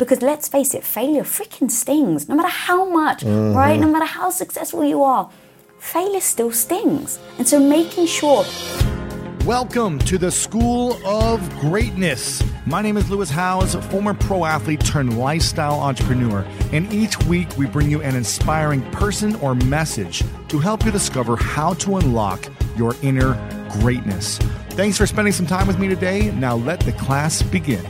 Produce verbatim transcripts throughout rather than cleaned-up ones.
Because let's face it, failure freaking stings. No matter how much, mm-hmm. right? No matter how successful you are, failure still stings. And so making sure... Welcome to the School of Greatness. My name is Lewis Howes, former pro athlete turned lifestyle entrepreneur. And each week we bring you an inspiring person or message to help you discover how to unlock your inner greatness. Thanks for spending some time with me today. Now let the class begin.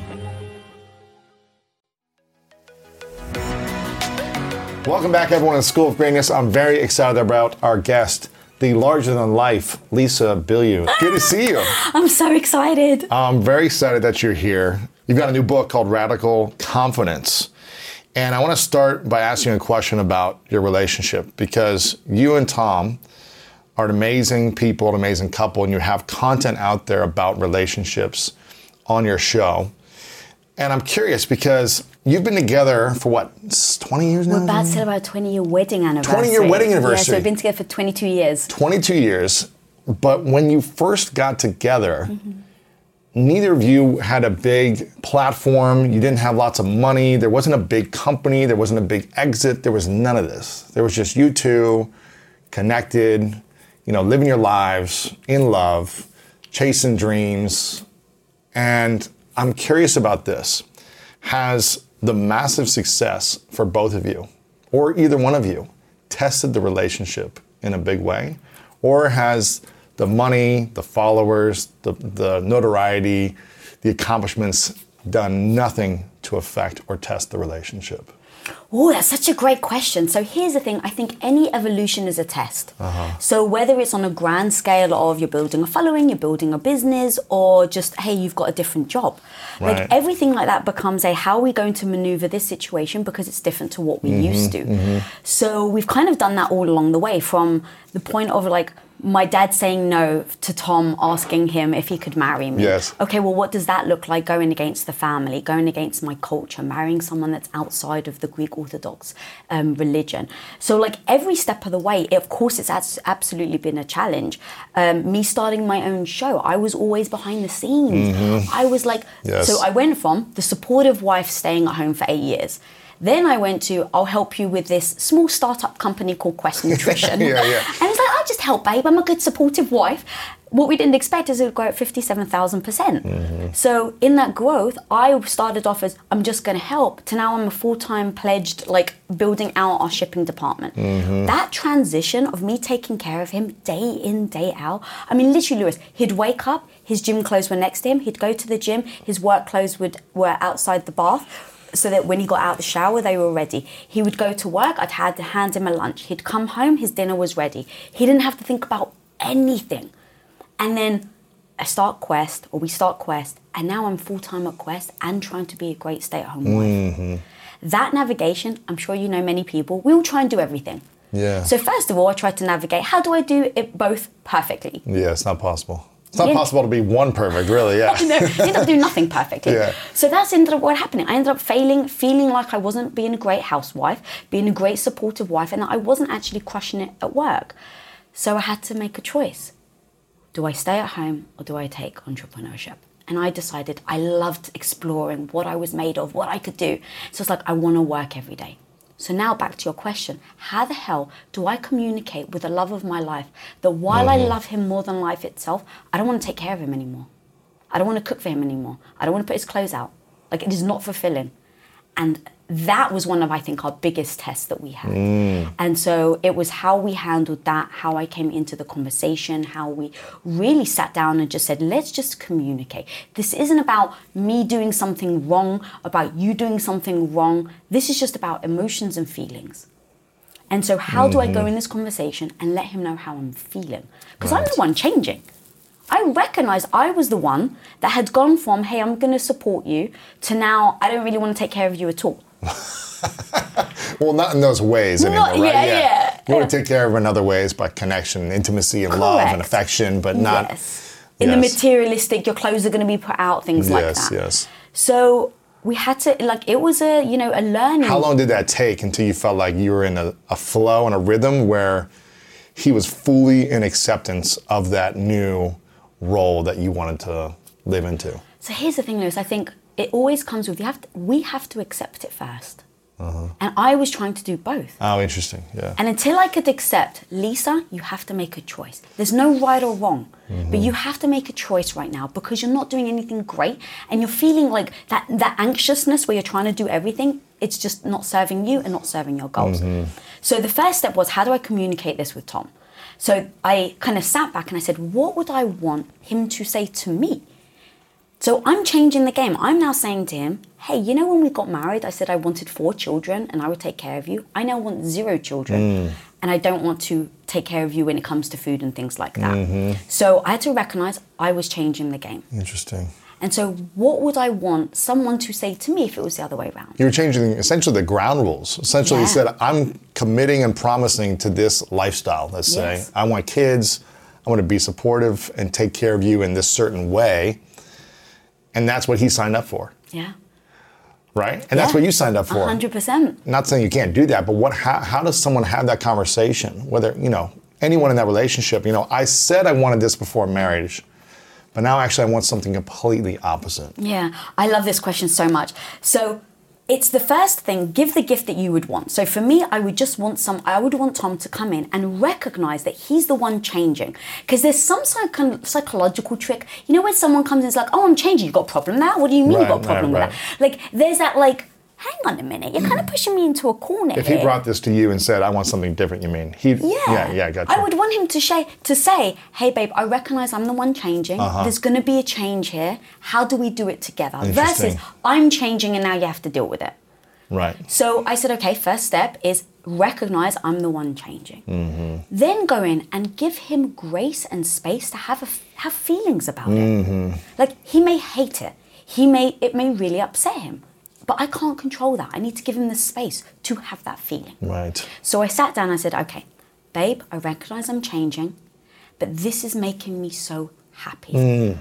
Welcome back, everyone, to the School of Greatness. I'm very excited about our guest, the larger-than-life Lisa Bilyeu. Good to see you. I'm so excited. I'm very excited that you're here. You've got a new book called Radical Confidence. And I want to start by asking you a question about your relationship, because you and Tom are an amazing people, an amazing couple, and you have content out there about relationships on your show. And I'm curious because you've been together for what, twenty years now? We're about to celebrate our twenty-year wedding anniversary. twenty-year wedding anniversary. Yeah, so we've been together for twenty-two years. twenty-two years. But when you first got together, mm-hmm. neither of you had a big platform. You didn't have lots of money. There wasn't a big company. There wasn't a big exit. There was none of this. There was just you two connected, you know, living your lives in love, chasing dreams. And I'm curious about this. Has the massive success for both of you, or either one of you, tested the relationship in a big way? Or has the money, the followers, the, the notoriety, the accomplishments done nothing to affect or test the relationship? Oh, that's such a great question. So here's the thing. I think any evolution is a test. Uh-huh. So whether it's on a grand scale of you're building a following, you're building a business, or just, hey, you've got a different job. Right. Like everything like that becomes a, how are we going to maneuver this situation because it's different to what we mm-hmm, used to. Mm-hmm. So we've kind of done that all along the way, from the point of like, my dad saying no to Tom, asking him if he could marry me. Yes. Okay, well, what does that look like going against the family, going against my culture, marrying someone that's outside of the Greek Orthodox um, religion? So like every step of the way, of course, it's absolutely been a challenge. Um, me starting my own show, I was always behind the scenes. Mm-hmm. I was like, yes. So I went from the supportive wife staying at home for eight years. Then I went to, I'll help you with this small startup company called Quest Nutrition. yeah, yeah. And it's like, I'll just help, babe. I'm a good supportive wife. What we didn't expect is it would grow at fifty-seven thousand percent. Mm-hmm. So in that growth, I started off as, I'm just going to help, to now I'm a full-time pledged, like building out our shipping department. Mm-hmm. That transition of me taking care of him day in, day out. I mean, literally, Lewis, he'd wake up, his gym clothes were next to him. He'd go to the gym, his work clothes would were outside the bath, so that when he got out of the shower, they were ready. He would go to work, I'd had to hand him a lunch. He'd come home, his dinner was ready. He didn't have to think about anything. And then I start Quest, or we start Quest, and now I'm full-time at Quest and trying to be a great stay-at-home mm-hmm. wife. That navigation, I'm sure you know many people, we all try and do everything. Yeah. So first of all, I tried to navigate, how do I do it both perfectly? Yeah, it's not possible. It's not yeah. possible to be one perfect, really, yeah. No, you end up doing nothing perfectly. Yeah. So that's ended up what happening. I ended up failing, feeling like I wasn't being a great housewife, being a great supportive wife, and that I wasn't actually crushing it at work. So I had to make a choice. Do I stay at home or do I take entrepreneurship? And I decided I loved exploring what I was made of, what I could do. So it's like, I want to work every day. So now back to your question, how the hell do I communicate with the love of my life that while mm-hmm. I love him more than life itself, I don't want to take care of him anymore. I don't want to cook for him anymore. I don't want to put his clothes out. Like, it is not fulfilling. And that was one of, I think, our biggest tests that we had. Mm. And so it was how we handled that, how I came into the conversation, how we really sat down and just said, let's just communicate. This isn't about me doing something wrong, about you doing something wrong. This is just about emotions and feelings. And so how mm-hmm. do I go in this conversation and let him know how I'm feeling? Because right. I'm the one changing. I recognized I was the one that had gone from, hey, I'm going to support you, to now, I don't really want to take care of you at all. Well, not in those ways anymore, not, right? Yeah, yeah. yeah. You want to take care of in other ways, by connection, intimacy, and Correct. love and affection, but not... Yes. In yes. the materialistic, your clothes are going to be put out, things like yes, that. Yes, yes. So we had to, like, it was a, you know, a learning. How long did that take until you felt like you were in a, a flow and a rhythm where he was fully in acceptance of that new role that you wanted to live into? So here's the thing, Lewis. I think it always comes with, you have to, we have to accept it first. Uh-huh. And I was trying to do both. Oh, interesting, yeah. And until I could accept, Lisa, you have to make a choice. There's no right or wrong, mm-hmm. but you have to make a choice right now because you're not doing anything great and you're feeling like that, that anxiousness where you're trying to do everything, it's just not serving you and not serving your goals. Mm-hmm. So the first step was, how do I communicate this with Tom? So I kind of sat back and I said, what would I want him to say to me? So I'm changing the game. I'm now saying to him, hey, you know when we got married, I said I wanted four children and I would take care of you. I now want zero children mm. and I don't want to take care of you when it comes to food and things like that. Mm-hmm. So I had to recognize I was changing the game. Interesting. And so what would I want someone to say to me if it was the other way around? You were changing essentially the ground rules. Essentially yeah. you said, I'm committing and promising to this lifestyle, let's yes. say. I want kids, I want to be supportive and take care of you in this certain way. And that's what he signed up for. Yeah. Right? And yeah. that's what you signed up for. one hundred percent. Not saying you can't do that, but what? How, how does someone have that conversation? Whether, you know, anyone in that relationship, you know, I said I wanted this before marriage, but now actually I want something completely opposite. Yeah, I love this question so much. So it's the first thing, give the gift that you would want. So for me, I would just want some, I would want Tom to come in and recognize that he's the one changing. Because there's some psych- psychological trick. You know when someone comes in and is like, oh, I'm changing, you got a problem now? What do you mean right, you got a problem right, with right. that? Like, there's that like, hang on a minute, you're kind of pushing me into a corner If here. he brought this to you and said, I want something different, you mean? He, yeah. Yeah, yeah, gotcha. I would want him to, sh- to say, hey, babe, I recognize I'm the one changing. Uh-huh. There's going to be a change here. How do we do it together? Versus, I'm changing and now you have to deal with it. Right. So I said, okay, first step is recognize I'm the one changing. Mm-hmm. Then go in and give him grace and space to have a, have feelings about mm-hmm. it. Like, he may hate it. He may it may really upset him. But I can't control that. I need to give him the space to have that feeling. Right. So I sat down and I said, okay, babe, I recognize I'm changing, but this is making me so happy. Mm.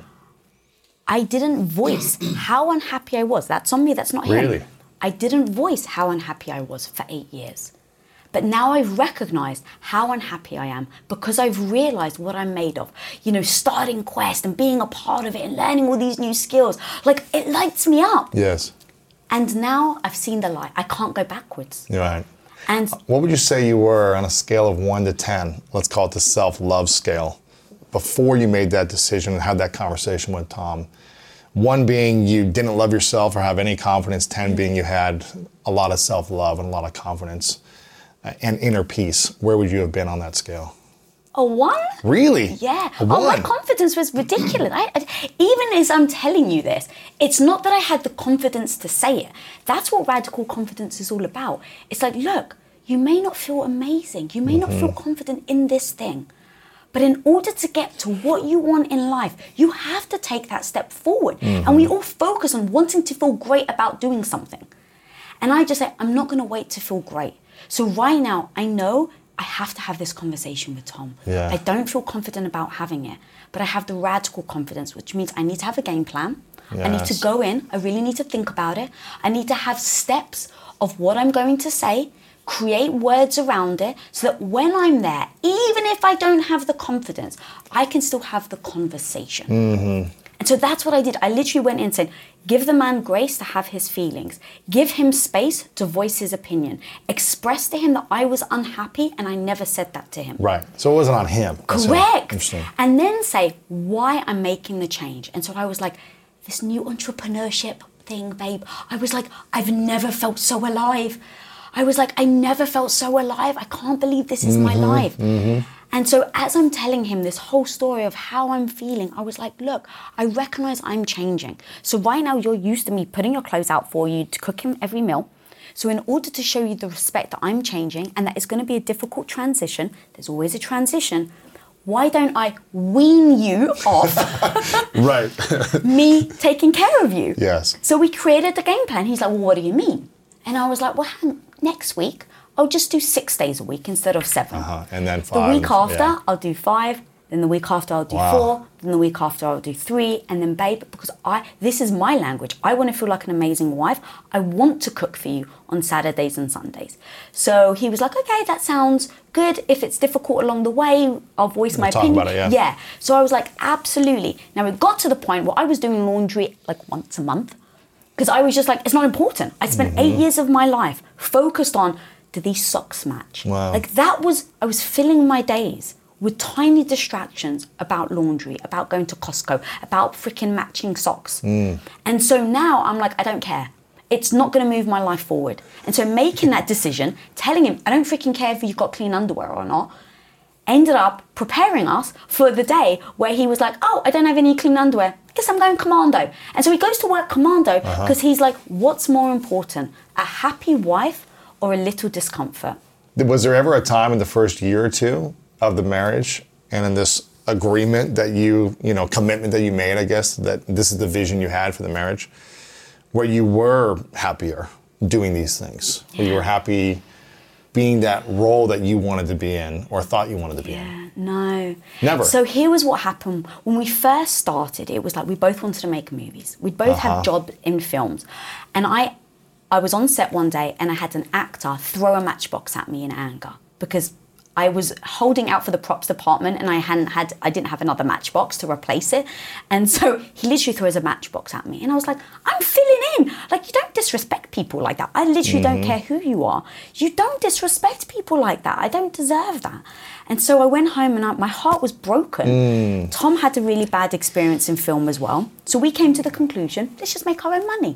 I didn't voice how unhappy I was. That's on me, that's not him. Really? I didn't voice how unhappy I was for eight years. But now I've recognized how unhappy I am because I've realized what I'm made of. You know, starting Quest and being a part of it and learning all these new skills. Like, it lights me up. Yes. And now I've seen the light. I can't go backwards. Right. And what would you say you were on a scale of one to ten? Let's call it the self-love scale. Before you made that decision and had that conversation with Tom. One being you didn't love yourself or have any confidence. Ten being you had a lot of self-love and a lot of confidence and inner peace. Where would you have been on that scale? A one? Really? Yeah. A one. Oh, my confidence was ridiculous. I, I, even as I'm telling you this, it's not that I had the confidence to say it. That's what radical confidence is all about. It's like, look, you may not feel amazing. You may mm-hmm. not feel confident in this thing. But in order to get to what you want in life, you have to take that step forward. Mm-hmm. And we all focus on wanting to feel great about doing something. And I just say, I'm not going to wait to feel great. So right now, I know I have to have this conversation with Tom. Yeah. I don't feel confident about having it, but I have the radical confidence, which means I need to have a game plan. Yes. I need to go in. I really need to think about it. I need to have steps of what I'm going to say, create words around it so that when I'm there, even if I don't have the confidence, I can still have the conversation. Mm-hmm. And so that's what I did. I literally went in and said, give the man grace to have his feelings. Give him space to voice his opinion. Express to him that I was unhappy and I never said that to him. Right. So it wasn't on him. Correct. And then say why I'm making the change. And so I was like, this new entrepreneurship thing, babe, I was like, I've never felt so alive. I was like, I never felt so alive. I can't believe this is mm-hmm, my life. Mm-hmm. And so as I'm telling him this whole story of how I'm feeling, I was like, look, I recognize I'm changing. So right now you're used to me putting your clothes out for you to cook him every meal. So in order to show you the respect that I'm changing and that it's going to be a difficult transition, there's always a transition, why don't I wean you off right. me taking care of you? Yes. So we created the game plan. He's like, well, what do you mean? And I was like, well, hang, next week, I'll just do six days a week instead of seven. Uh-huh. And then five. The week after, yeah. I'll do five. Then the week after, I'll do wow. four. Then the week after, I'll do three. And then, babe, because I this is my language. I want to feel like an amazing wife. I want to cook for you on Saturdays and Sundays. So he was like, okay, that sounds good. If it's difficult along the way, I'll voice we'll my talk opinion. About it, yeah. yeah. So I was like, absolutely. Now, it got to the point where I was doing laundry like once a month. Because I was just like, it's not important. I spent mm-hmm. eight years of my life focused on, do these socks match? Wow. Like that was, I was filling my days with tiny distractions about laundry, about going to Costco, about freaking matching socks. Mm. And so now I'm like, I don't care. It's not going to move my life forward. And so making that decision, telling him, I don't freaking care if you've got clean underwear or not, ended up preparing us for the day where he was like, oh, I don't have any clean underwear. I guess I'm going commando. And so he goes to work commando because uh-huh. he's like, what's more important, a happy wife or a little discomfort? Was there ever a time in the first year or two of the marriage and in this agreement that you, you know, commitment that you made, I guess, that this is the vision you had for the marriage, where you were happier doing these things, yeah. where you were happy being that role that you wanted to be in or thought you wanted to be yeah, in? No. Never. So here was what happened. When we first started, it was like we both wanted to make movies. We both uh-huh. had jobs in films. And I I was on set one day and I had an actor throw a matchbox at me in anger because I was holding out for the props department and I hadn't had, I didn't have another matchbox to replace it. And so he literally throws a matchbox at me. And I was like, I'm filling in. Like, you don't disrespect people like that. I literally mm-hmm. don't care who you are. You don't disrespect people like that. I don't deserve that. And so I went home and I, my heart was broken. Mm. Tom had a really bad experience in film as well. So we came to the conclusion, let's just make our own money.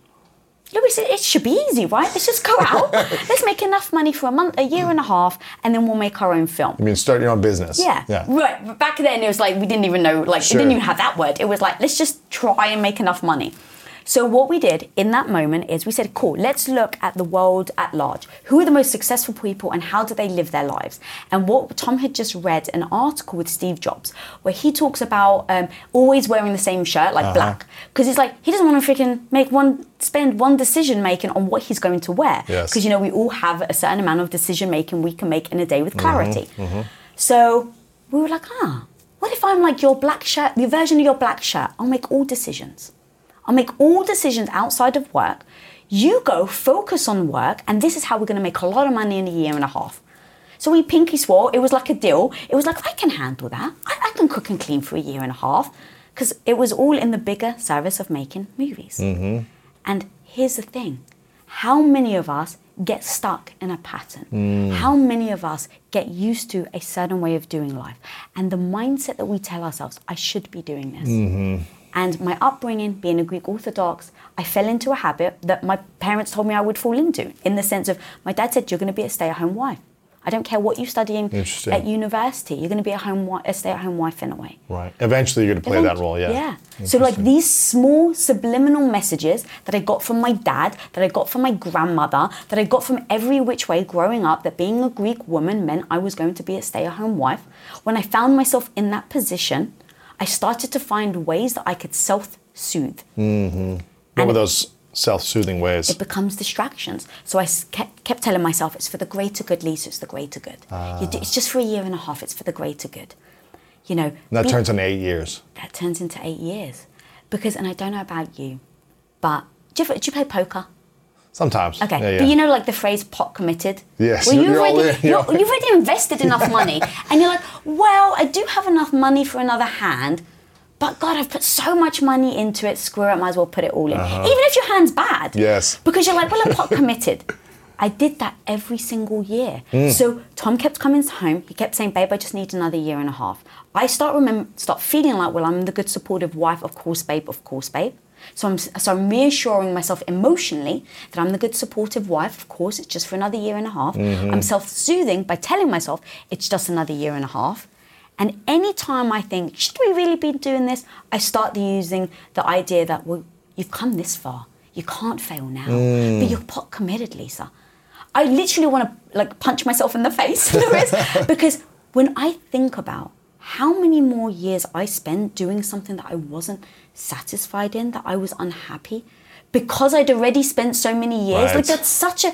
Louis, it should be easy, right? Let's just go out. Let's make enough money for a month, a year and a half, and then we'll make our own film. You mean start your own business? Yeah. yeah. Right. Back then, it was like, we didn't even know, like, Sure. we didn't even have that word. It was like, let's just try and make enough money. So what we did in that moment is we said, cool, let's look at the world at large. Who are the most successful people and how do they live their lives? And what Tom had just read an article with Steve Jobs where he talks about um, always wearing the same shirt, like uh-huh. black. Because he's like, he doesn't want to freaking make one, spend one decision making on what he's going to wear. Because, yes. you know, we all have a certain amount of decision making we can make in a day with clarity. Mm-hmm, mm-hmm. So we were like, ah, what if I'm like your black shirt, the version of your black shirt? I'll make all decisions. I'll make all decisions outside of work. You go focus on work, and this is how we're going to make a lot of money in a year and a half. So we pinky swore. It was like a deal. It was like, I can handle that. I, I can cook and clean for a year and a half. Because it was all in the bigger service of making movies. Mm-hmm. And here's the thing. How many of us get stuck in a pattern? Mm. How many of us get used to a certain way of doing life? And the mindset that we tell ourselves, I should be doing this. Mm-hmm. And my upbringing, being a Greek Orthodox, I fell into a habit that my parents told me I would fall into, in the sense of, my dad said, you're going to be a stay-at-home wife. I don't care what you study in, at university, you're going to be a, home, a stay-at-home wife in a way. Right. Eventually you're going to play Event- that role, yeah. Yeah. So like these small subliminal messages that I got from my dad, that I got from my grandmother, that I got from every which way growing up, that being a Greek woman meant I was going to be a stay-at-home wife. When I found myself in that position, I started to find ways that I could self-soothe. Mm-hmm. What and were those self-soothing ways? It becomes distractions. So I kept, kept telling myself, it's for the greater good, Lisa, it's the greater good. Ah. You do, it's just for a year and a half, it's for the greater good. You know. And that be, turns into eight years. That turns into eight years. Because, and I don't know about you, but do you, do you play poker? Sometimes. Okay, yeah, yeah. but you know, like the phrase "pot committed." Yes, well, you've you're already, all in, you're you're, you've already invested enough money, and you're like, "Well, I do have enough money for another hand, but God, I've put so much money into it. Screw it, might as well put it all in, uh-huh. even if your hand's bad." Yes. Because you're like, "Well, I'm pot committed." I did that every single year. Mm. So Tom kept coming home. He kept saying, "Babe, I just need another year and a half." I start remember, start feeling like, "Well, I'm the good, supportive wife. Of course, babe. Of course, babe." So I'm, so I'm reassuring myself emotionally that I'm the good supportive wife. Of course, it's just for another year and a half. Mm-hmm. I'm self-soothing by telling myself it's just another year and a half. And any time I think, should we really be doing this? I start using the idea that, well, you've come this far. You can't fail now. Mm. But you're pot committed, Lisa. I literally want to like punch myself in the face, Louis, because when I think about how many more years I spent doing something that I wasn't satisfied in, that I was unhappy, because I'd already spent so many years. Right. Like that's such a,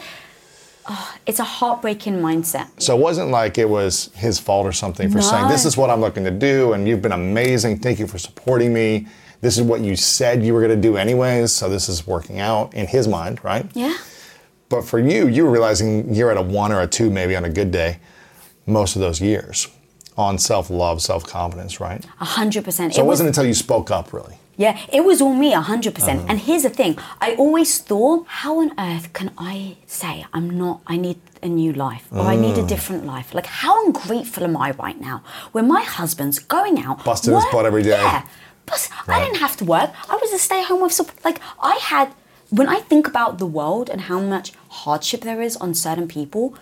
oh, it's a heartbreaking mindset. So it wasn't like it was his fault or something for No. saying, this is what I'm looking to do, and you've been amazing, thank you for supporting me. This is what you said you were going to do anyways, so this is working out in his mind, right? Yeah. But for you, you were realizing you're at a one or a two maybe on a good day most of those years on self-love, self-confidence, right? A hundred percent. So it, it wasn't until you spoke up, really. Yeah, it was all me, one hundred percent. Uh-huh. And here's the thing. I always thought, how on earth can I say I'm not, I need a new life or mm. I need a different life? Like, how ungrateful am I right now when my husband's going out. Busting his butt every day. Yeah, but right. I didn't have to work. I was a stay-at-home wife. Like, I had, when I think about the world and how much hardship there is on certain people,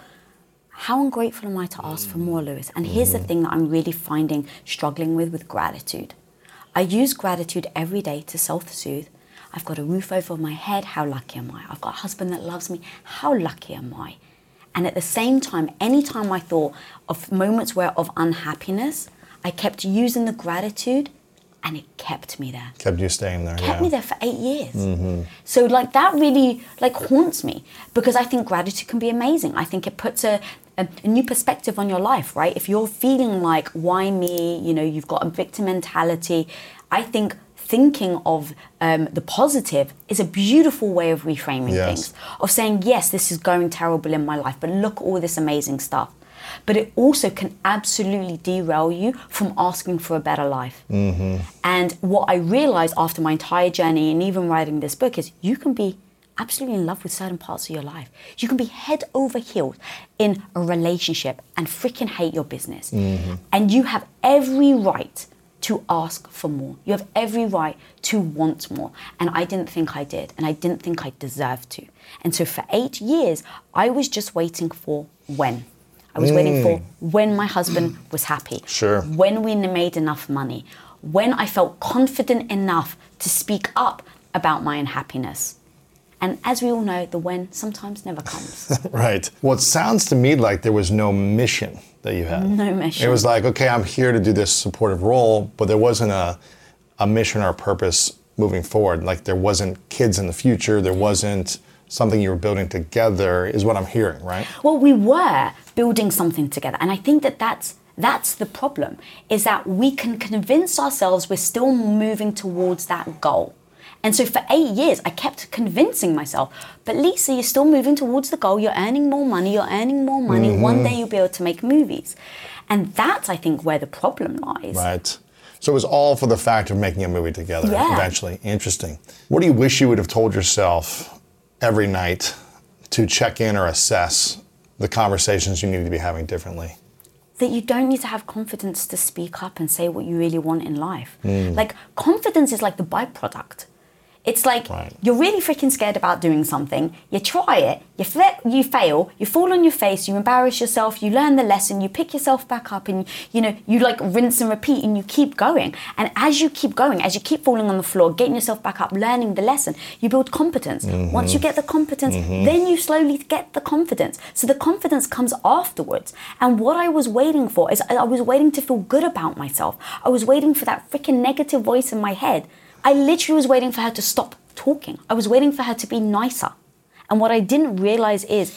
how ungrateful am I to ask for more, Lewis? And here's mm-hmm. the thing that I'm really finding, struggling with, with gratitude. I use gratitude every day to self-soothe. I've got a roof over my head. How lucky am I? I've got a husband that loves me. How lucky am I? And at the same time, anytime I thought of moments where of unhappiness, I kept using the gratitude and it kept me there. Kept you staying there, Kept yeah. me there for eight years. Mm-hmm. So like that really like haunts me because I think gratitude can be amazing. I think it puts a, a, a new perspective on your life, right? If you're feeling like, why me? You know, you've got a victim mentality. I think thinking of um, the positive is a beautiful way of reframing yes. things. Of saying, yes, this is going terrible in my life, but look at all this amazing stuff. But it also can absolutely derail you from asking for a better life. Mm-hmm. And what I realized after my entire journey and even writing this book is you can be absolutely in love with certain parts of your life. You can be head over heels in a relationship and freaking hate your business. Mm-hmm. And you have every right to ask for more. You have every right to want more. And I didn't think I did. And I didn't think I deserved to. And so for eight years, I was just waiting for when. I was mm. waiting for when my husband was happy. Sure. When we made enough money. When I felt confident enough to speak up about my unhappiness. And as we all know, the when sometimes never comes. Right. Well, it sounds to me like there was no mission that you had. No mission. It was like, okay, I'm here to do this supportive role, but there wasn't a, a mission or a purpose moving forward. Like there wasn't kids in the future. There wasn't something you were building together is what I'm hearing, right? Well, we were building something together. And I think that that's, that's the problem, is that we can convince ourselves we're still moving towards that goal. And so for eight years, I kept convincing myself, but Lisa, you're still moving towards the goal. You're earning more money. You're earning more money. Mm-hmm. One day you'll be able to make movies. And that's, I think, where the problem lies. Right. So it was all for the fact of making a movie together yeah. eventually. Interesting. What do you wish you would have told yourself every night to check in or assess the conversations you need to be having differently? That you don't need to have confidence to speak up and say what you really want in life. Mm. Like, confidence is like the byproduct. It's like right. you're really freaking scared about doing something. You try it, you fa- you fail, you fall on your face, you embarrass yourself, you learn the lesson, you pick yourself back up, and you know you like rinse and repeat, and you keep going. And as you keep going, as you keep falling on the floor, getting yourself back up, learning the lesson, you build competence. Mm-hmm. Once you get the competence, mm-hmm. then you slowly get the confidence. So the confidence comes afterwards. And what I was waiting for is I was waiting to feel good about myself. I was waiting for that freaking negative voice in my head. I literally was waiting for her to stop talking. I was waiting for her to be nicer. And what I didn't realize is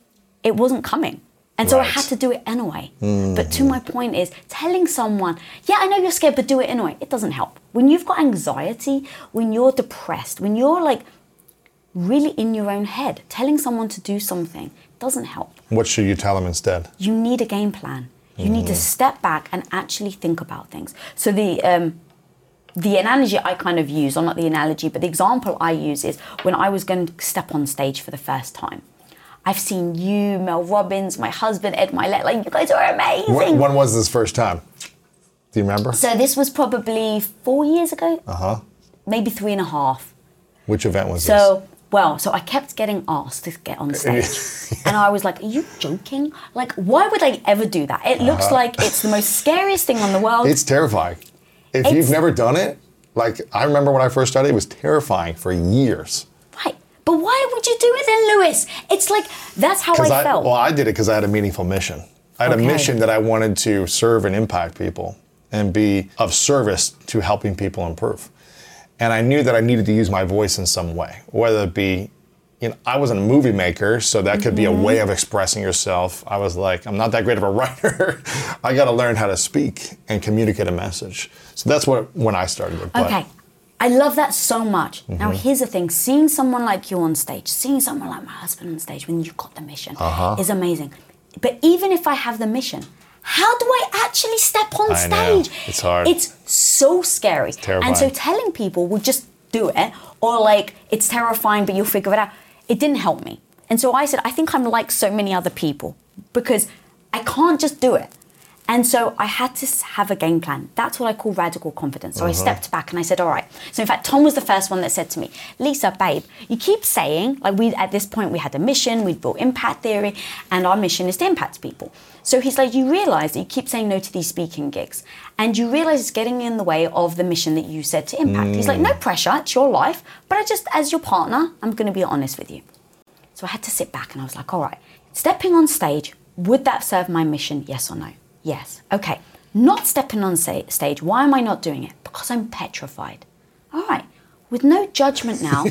it wasn't coming. And so right. I had to do it anyway. Mm-hmm. But to my point is telling someone, yeah, I know you're scared, but do it anyway. It doesn't help. When you've got anxiety, when you're depressed, when you're like really in your own head, telling someone to do something doesn't help. What should you tell them instead? You need a game plan. You mm-hmm. need to step back and actually think about things. So the... um The analogy I kind of use, or not the analogy, but the example I use is when I was going to step on stage for the first time. I've seen you, Mel Robbins, my husband, Ed Milet, like you guys are amazing. When, when was this first time? Do you remember? So this was probably four years ago. Uh-huh. Maybe three and a half. Which event was so, this? So, well, so I kept getting asked to get on stage. And I was like, are you joking? Like, why would I ever do that? It looks uh-huh. like it's the most scariest thing in the world. It's terrifying. If It's, you've never done it, like I remember when I first started, it was terrifying for years. Right. But why would you do it then, Lewis? It's like, that's how I, I felt. Well, I did it because I had a meaningful mission. I had okay. a mission that I wanted to serve and impact people and be of service to helping people improve. And I knew that I needed to use my voice in some way, whether it be, you know, I wasn't a movie maker, so that could mm-hmm. be a way of expressing yourself. I was like, I'm not that great of a writer. I got to learn how to speak and communicate a message. So that's what when I started it. But. Okay. I love that so much. Mm-hmm. Now, here's the thing. Seeing someone like you on stage, seeing someone like my husband on stage when you've got the mission uh-huh. is amazing. But even if I have the mission, How do I actually step on I stage? know. It's hard. It's so scary. It's terrifying. And so telling people, well, just do it, or like, it's terrifying, but you'll figure it out, it didn't help me. And so I said, I think I'm like so many other people because I can't just do it. And so I had to have a game plan. That's what I call radical confidence. So uh-huh. I stepped back and I said, all right. So in fact, Tom was the first one that said to me, Lisa, babe, you keep saying, like we at this point, we had a mission, we'd built impact theory, and our mission is to impact people. So he's like, you realize that you keep saying no to these speaking gigs, and you realize it's getting in the way of the mission that you said to impact. Mm. He's like, no pressure, it's your life, but I just, as your partner, I'm going to be honest with you. So I had to sit back and I was like, all right, stepping on stage, would that serve my mission, yes or no? Yes. Okay. Not stepping on stage. Why am I not doing it? Because I'm petrified. All right. With no judgment now,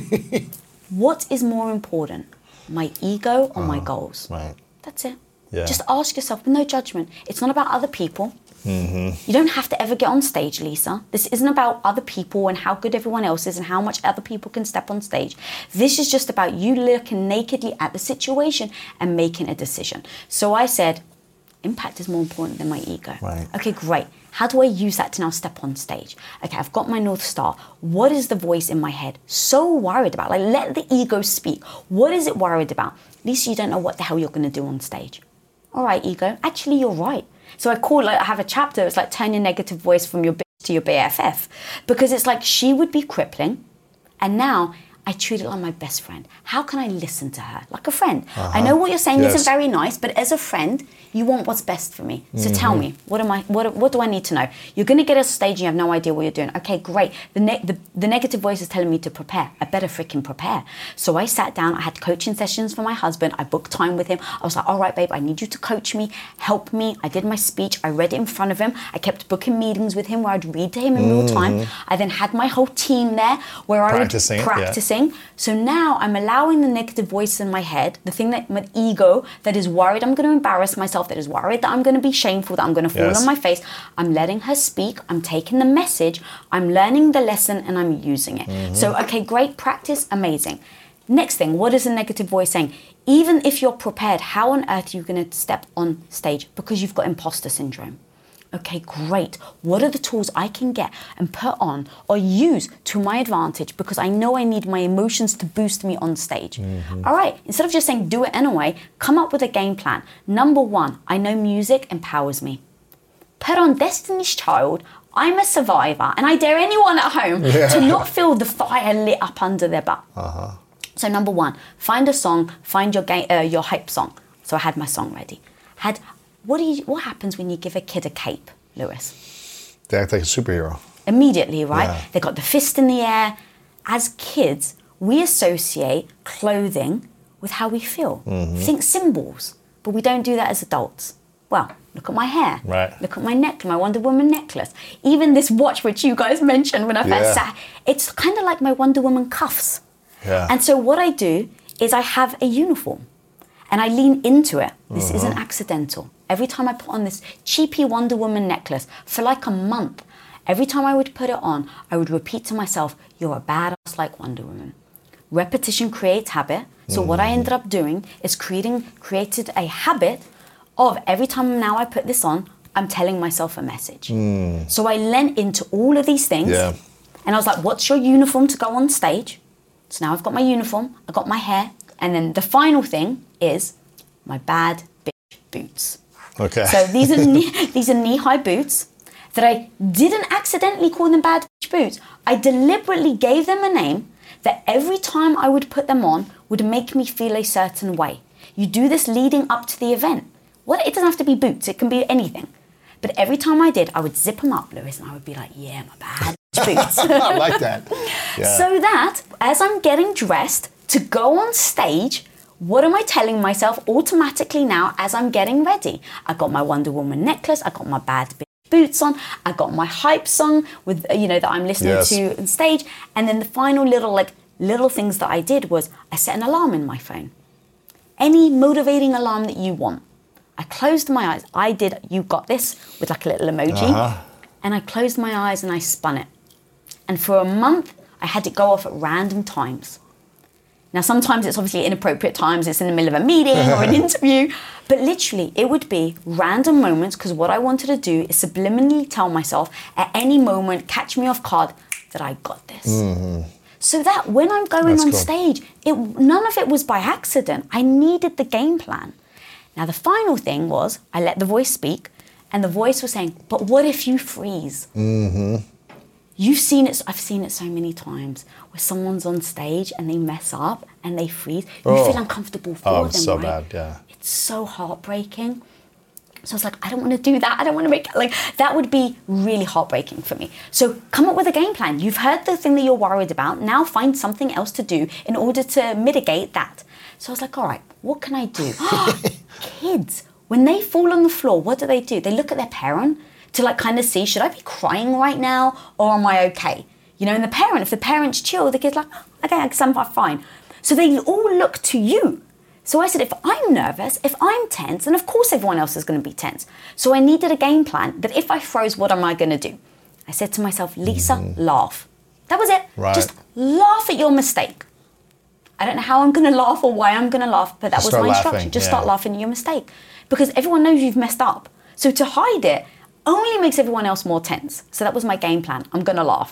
what is more important? My ego or uh, my goals? Right. That's it. Yeah. Just ask yourself with no judgment. It's not about other people. Mm-hmm. You don't have to ever get on stage, Lisa. This isn't about other people and how good everyone else is and how much other people can step on stage. This is just about you looking nakedly at the situation and making a decision. So I said, impact is more important than my ego. Right. Okay, great. How do I use that to now step on stage? Okay, I've got my North Star. What is the voice in my head so worried about? Like, let the ego speak. What is it worried about? At least you don't know what the hell you're going to do on stage. All right, ego, actually, you're right. So I call, like, I have a chapter, it's like turn your negative voice from your bitch to your B F F. Because it's like she would be crippling, and now I treat it like my best friend. How can I listen to her? Like a friend. Uh-huh. I know what you're saying yes. isn't very nice, but as a friend, you want what's best for me. So mm-hmm. tell me, what am I? What what do I need to know? You're going to get a stage and you have no idea what you're doing. Okay, great. The, ne- the the negative voice is telling me to prepare. I better freaking prepare. So I sat down. I had coaching sessions for my husband. I booked time with him. I was like, all right, babe, I need you to coach me, help me. I did my speech. I read it in front of him. I kept booking meetings with him where I'd read to him in real time. Mm-hmm. I then had my whole team there where I practicing, was practicing. Yeah. So now I'm allowing the negative voice in my head, the thing that my ego that is worried I'm going to embarrass myself, that is worried that I'm going to be shameful, that I'm going to fall yes. on my face. I'm letting her speak. I'm taking the message. I'm learning the lesson and I'm using it. Mm-hmm. So, okay, great practice. Amazing. Next thing, what is the negative voice saying? Even if you're prepared, how on earth are you going to step on stage? Because you've got imposter syndrome. Okay, great. What are the tools I can get and put on or use to my advantage because I know I need my emotions to boost me on stage? Mm-hmm. All right, instead of just saying do it anyway, come up with a game plan. Number one, I know music empowers me. Put on Destiny's Child, I'm a survivor, and I dare anyone at home yeah. to not feel the fire lit up under their butt. Uh-huh. So number one, find a song, find your ga- uh, your hype song. So I had my song ready. Had What do you? What happens when you give a kid a cape, Lewis? They act like a superhero. Immediately, right? Yeah. They got the fist in the air. As kids, we associate clothing with how we feel. Mm-hmm. We think symbols, but we don't do that as adults. Well, look at my hair. Right. Look at my necklace, my Wonder Woman necklace. Even this watch, which you guys mentioned when I first yeah. sat, it's kind of like my Wonder Woman cuffs. Yeah. And so what I do is I have a uniform. And I lean into it. This uh-huh. isn't accidental. Every time I put on this cheapy Wonder Woman necklace for like a month, every time I would put it on, I would repeat to myself, you're a badass like Wonder Woman. Repetition creates habit. So mm. what I ended up doing is creating, created a habit of every time now I put this on, I'm telling myself a message. Mm. So I lent into all of these things. Yeah. And I was like, what's your uniform to go on stage? So now I've got my uniform, I've got my hair. And then the final thing is my bad bitch boots. Okay. So these are knee, these are knee-high boots that I didn't accidentally call them bad bitch boots. I deliberately gave them a name that every time I would put them on would make me feel a certain way. You do this leading up to the event. Well, it doesn't have to be boots. It can be anything. But every time I did, I would zip them up, Lewis, and I would be like, yeah, my bad bitch boots. I like that. Yeah. So that as I'm getting dressed to go on stage, what am I telling myself automatically now as I'm getting ready? I got my Wonder Woman necklace, I got my bad bitch boots on, I got my hype song with you know that I'm listening yes. to on stage, and then the final little like little things that I did was I set an alarm in my phone. Any motivating alarm that you want. I closed my eyes. I did you got this with like a little emoji, uh-huh. and I closed my eyes and I spun it. And for a month I had it go off at random times. Now, sometimes it's obviously inappropriate times. It's in the middle of a meeting or an interview. But literally, it would be random moments because what I wanted to do is subliminally tell myself at any moment, catch me off guard, that I got this. Mm-hmm. So that when I'm going That's on cool. stage, it none of it was by accident. I needed the game plan. Now, the final thing was I let the voice speak and the voice was saying, but what if you freeze? Mm-hmm. You've seen it, I've seen it so many times where someone's on stage and they mess up and they freeze. You oh. feel uncomfortable for oh, them, it's so right? bad, yeah. It's so heartbreaking. So I was like, I don't want to do that. I don't want to make it, like, that would be really heartbreaking for me. So come up with a game plan. You've heard the thing that you're worried about. Now find something else to do in order to mitigate that. So I was like, all right, what can I do? Kids, when they fall on the floor, what do they do? They look at their parent to like kind of see, should I be crying right now or am I okay? You know, and the parent, if the parent's chill, the kid's like, oh, okay, I guess I'm fine. So they all look to you. So I said, if I'm nervous, if I'm tense, and of course everyone else is going to be tense. So I needed a game plan that if I froze, what am I going to do? I said to myself, Lisa, mm-hmm. laugh. That was it. Right. Just laugh at your mistake. I don't know how I'm going to laugh or why I'm going to laugh, but that Just was my laughing. instruction. Just yeah. start laughing at your mistake. Because everyone knows you've messed up. So to hide it only makes everyone else more tense. So that was my game plan. I'm going to laugh.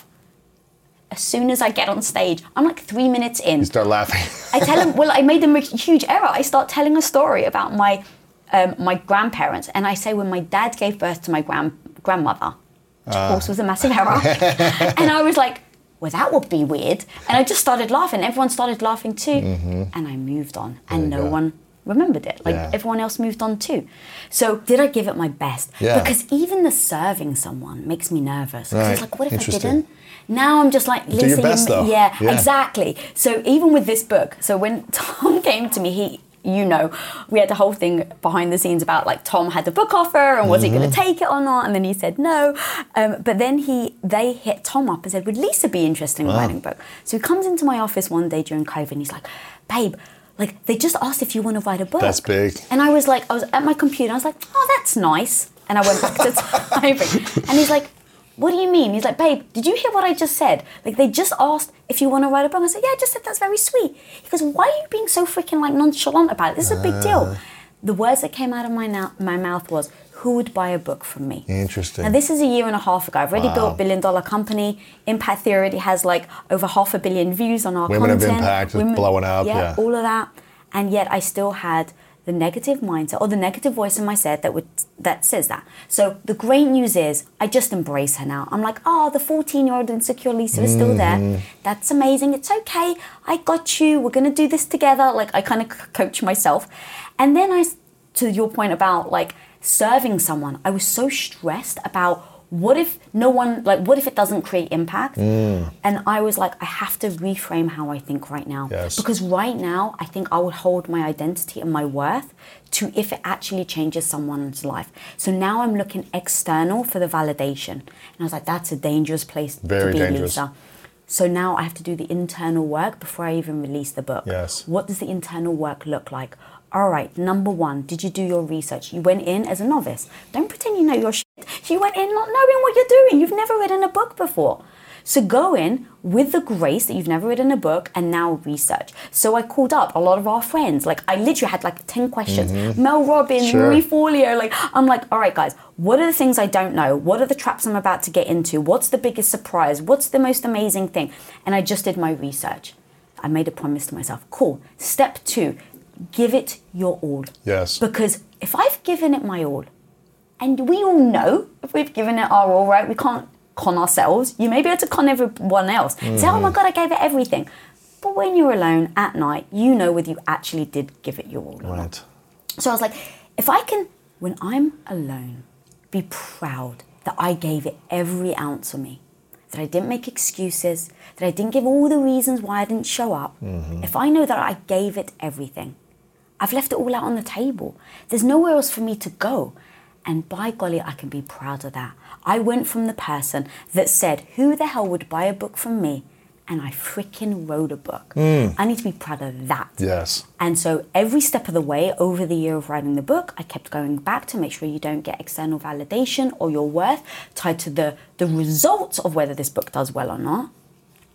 As soon as I get on stage, I'm like three minutes in. You start laughing. I tell them, well, I made them a huge error. I start telling a story about my um, my grandparents. And I say when my dad gave birth to my grand grandmother, which uh. of course was a massive error. And I was like, well, that would be weird. And I just started laughing. Everyone started laughing too. Mm-hmm. And I moved on. And no go. one remembered it. Like yeah. everyone else moved on too. So did I give it my best? Yeah. Because even the serving someone makes me nervous. Because right. it's like, what if I didn't? Now I'm just like, Lisa, do your best, you, though. Yeah, yeah, exactly. So even with this book, so when Tom came to me, he, you know, we had the whole thing behind the scenes about like Tom had the book offer and was mm-hmm. he going to take it or not? And then he said no. Um, but then he, they hit Tom up and said, would Lisa be interested in wow. writing a book? So he comes into my office one day during COVID and he's like, babe, like they just asked if you want to write a book. That's big. And I was like, I was at my computer. I was like, oh, that's nice. And I went back to typing. And he's like, what do you mean? He's like, babe, did you hear what I just said? Like, they just asked if you want to write a book. I said, yeah, I just said that's very sweet. He goes, why are you being so freaking, like, nonchalant about it? This is a big deal. The words that came out of my, now- my mouth was, who would buy a book from me? Interesting. And this is a year and a half ago. I've already wow. built a billion dollar company. Impact Theory already has, like, over half a billion views on our Women content. Women of Impact is blowing up. Yeah, yeah, all of that. And yet I still had the negative mindset or the negative voice in my head that would that says that. So the great news is I just embrace her now. I'm like, oh, the fourteen-year-old insecure Lisa is still there. Mm. That's amazing. It's okay. I got you. We're going to do this together. Like I kind of coach myself. And then I, to your point about like serving someone, I was so stressed about what if no one, like, what if it doesn't create impact? Mm. And I was like, I have to reframe how I think right now. Yes. Because right now, I think I would hold my identity and my worth to if it actually changes someone's life. So now I'm looking external for the validation. And I was like, that's a dangerous place Very to be, dangerous. Lisa. So now I have to do the internal work before I even release the book. Yes. What does the internal work look like? All right, number one, did you do your research? You went in as a novice. Don't pretend you know your shit. You went in not knowing what you're doing. You've never written a book before. So go in with the grace that you've never written a book and now research. So I called up a lot of our friends. Like I literally had like ten questions. Mm-hmm. Mel Robbins, sure. Marie Forleo. Like I'm like, all right, guys, what are the things I don't know? What are the traps I'm about to get into? What's the biggest surprise? What's the most amazing thing? And I just did my research. I made a promise to myself. Cool. Step two. Give it your all. Yes. Because if I've given it my all, and we all know if we've given it our all, right, we can't con ourselves. You may be able to con everyone else. Mm-hmm. Say, oh my God, I gave it everything. But when you're alone at night, you know whether you actually did give it your all or right. not. So I was like, if I can, when I'm alone, be proud that I gave it every ounce of me, that I didn't make excuses, that I didn't give all the reasons why I didn't show up. Mm-hmm. If I know that I gave it everything, I've left it all out on the table. There's nowhere else for me to go. And by golly, I can be proud of that. I went from the person that said, who the hell would buy a book from me? And I freaking wrote a book. Mm. I need to be proud of that. Yes. And so every step of the way over the year of writing the book, I kept going back to make sure you don't get external validation or your worth tied to the, the results of whether this book does well or not.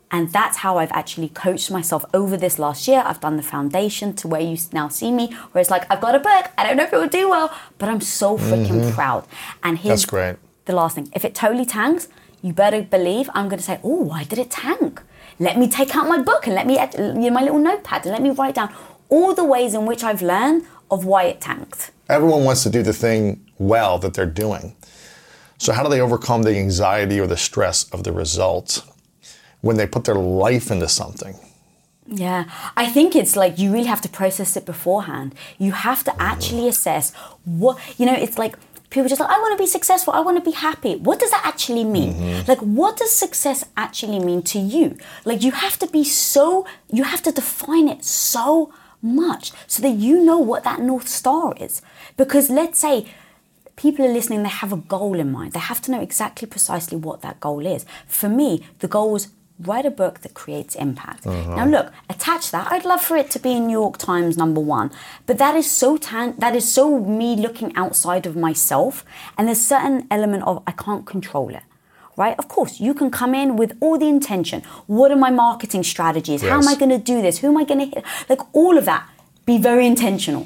And that's how I've actually coached myself over this last year. I've done the foundation to where you now see me, where it's like, I've got a book. I don't know if it will do well, but I'm so freaking mm-hmm. proud. And here's That's great. the last thing. If it totally tanks, you better believe I'm going to say, oh, why did it tank? Let me take out my book and let me, you know, my little notepad and let me write down all the ways in which I've learned of why it tanked. Everyone wants to do the thing well that they're doing. So how do they overcome the anxiety or the stress of the results when they put their life into something? Yeah, I think it's like you really have to process it beforehand. You have to actually assess what, you know, it's like people just like, I want to be successful, I want to be happy. What does that actually mean? Mm-hmm. Like, what does success actually mean to you? Like, you have to be so, you have to define it so much so that you know what that North Star is. Because let's say people are listening, they have a goal in mind. They have to know exactly precisely what that goal is. For me, the goal was write a book that creates impact. Uh-huh. Now look, attach that. I'd love for it to be in New York Times number one, but that is so tan- that is so me looking outside of myself, and there's a certain element of I can't control it, right? Of course, you can come in with all the intention. What are my marketing strategies? Yes. How am I going to do this? Who am I going to hit? Like all of that, be very intentional.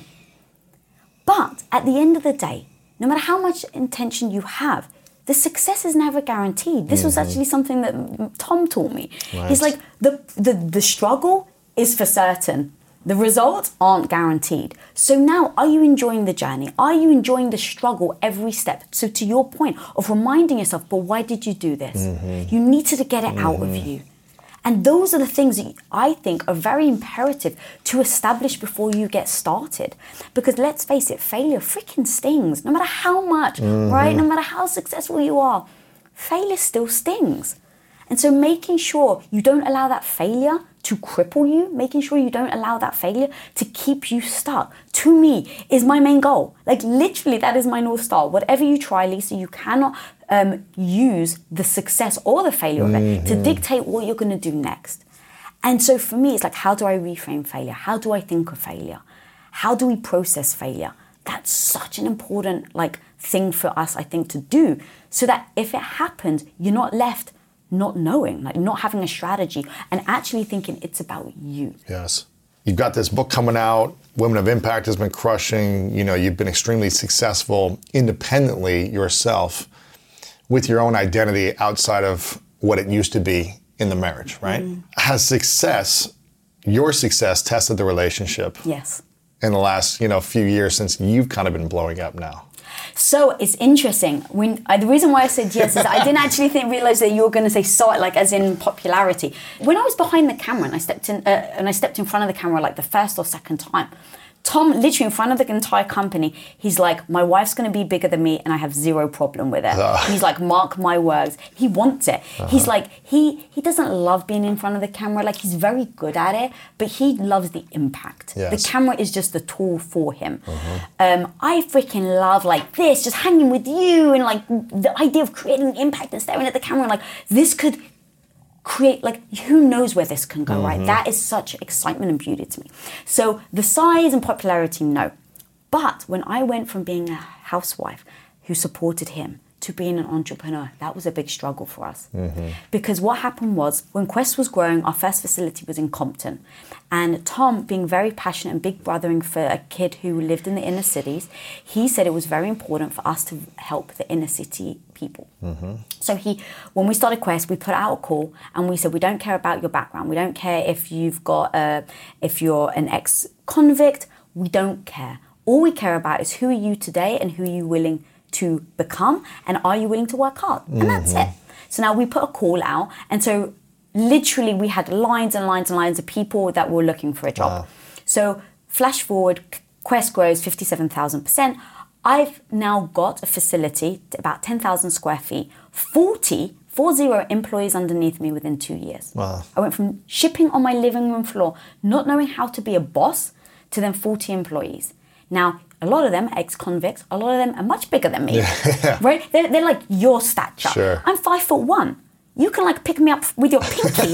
But at the end of the day, no matter how much intention you have, the success is never guaranteed. This mm-hmm. was actually something that Tom taught me. Right. He's like, the, the, the struggle is for certain. The results aren't guaranteed. So now, are you enjoying the journey? Are you enjoying the struggle every step? So to your point of reminding yourself, but why did you do this? Mm-hmm. You needed to get it mm-hmm. out of you. And those are the things that I think are very imperative to establish before you get started. Because let's face it, failure freaking stings. No matter how much, mm-hmm. right? No matter how successful you are, failure still stings. And so making sure you don't allow that failure to cripple you, making sure you don't allow that failure to keep you stuck, to me, is my main goal. Like literally, that is my North Star. Whatever you try, Lisa, you cannot um, use the success or the failure mm-hmm. of it to dictate what you're going to do next. And so for me, it's like, how do I reframe failure? How do I think of failure? How do we process failure? That's such an important like thing for us, I think, to do, so that if it happens, you're not left not knowing, like not having a strategy and actually thinking it's about you. Yes. You've got this book coming out. Women of Impact has been crushing. You know, you've been extremely successful independently yourself with your own identity outside of what it used to be in the marriage, right? Mm. Has success, your success, tested the relationship? Yes. In the last, you know, few years since you've kind of been blowing up now? So it's interesting. When uh, the reason why I said yes is I didn't actually think realize that you were going to say saw it, like as in popularity. When I was behind the camera and I stepped in uh, and I stepped in front of the camera like the first or second time, Tom, literally in front of the entire company, he's like, my wife's going to be bigger than me and I have zero problem with it. Uh. He's like, mark my words. He wants it. Uh-huh. He's like, he he doesn't love being in front of the camera. Like, he's very good at it, but he loves the impact. Yes. The camera is just the tool for him. Uh-huh. Um, I freaking love like this, just hanging with you and like the idea of creating impact and staring at the camera. Like, this could create, like, who knows where this can go, mm-hmm. right? That is such excitement and beauty to me. So the size and popularity, no. But when I went from being a housewife who supported him to being an entrepreneur, that was a big struggle for us. Mm-hmm. Because what happened was, when Quest was growing, our first facility was in Compton. And Tom, being very passionate and big brothering for a kid who lived in the inner cities, he said it was very important for us to help the inner city people. Mm-hmm. So he, when we started Quest, we put out a call and we said, we don't care about your background. We don't care if you've got, a, if you're an ex-convict. We don't care. All we care about is who are you today and who are you willing to become, and are you willing to work hard? And mm-hmm. that's it. So now we put a call out, and so literally we had lines and lines and lines of people that were looking for a job. Wow. So flash forward, Quest grows fifty-seven thousand percent. I've now got a facility, about ten thousand square feet, forty, four zero employees underneath me within two years. Wow. I went from shipping on my living room floor, not knowing how to be a boss, to then forty employees. Now, a lot of them ex-convicts, a lot of them are much bigger than me, yeah. right? They're, they're like your stature. Sure. I'm five foot one. You can like pick me up with your pinky.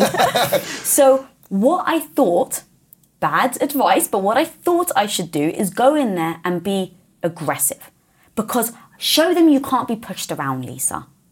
So what I thought, bad advice, but what I thought I should do is go in there and be aggressive. Because show them you can't be pushed around, Lisa.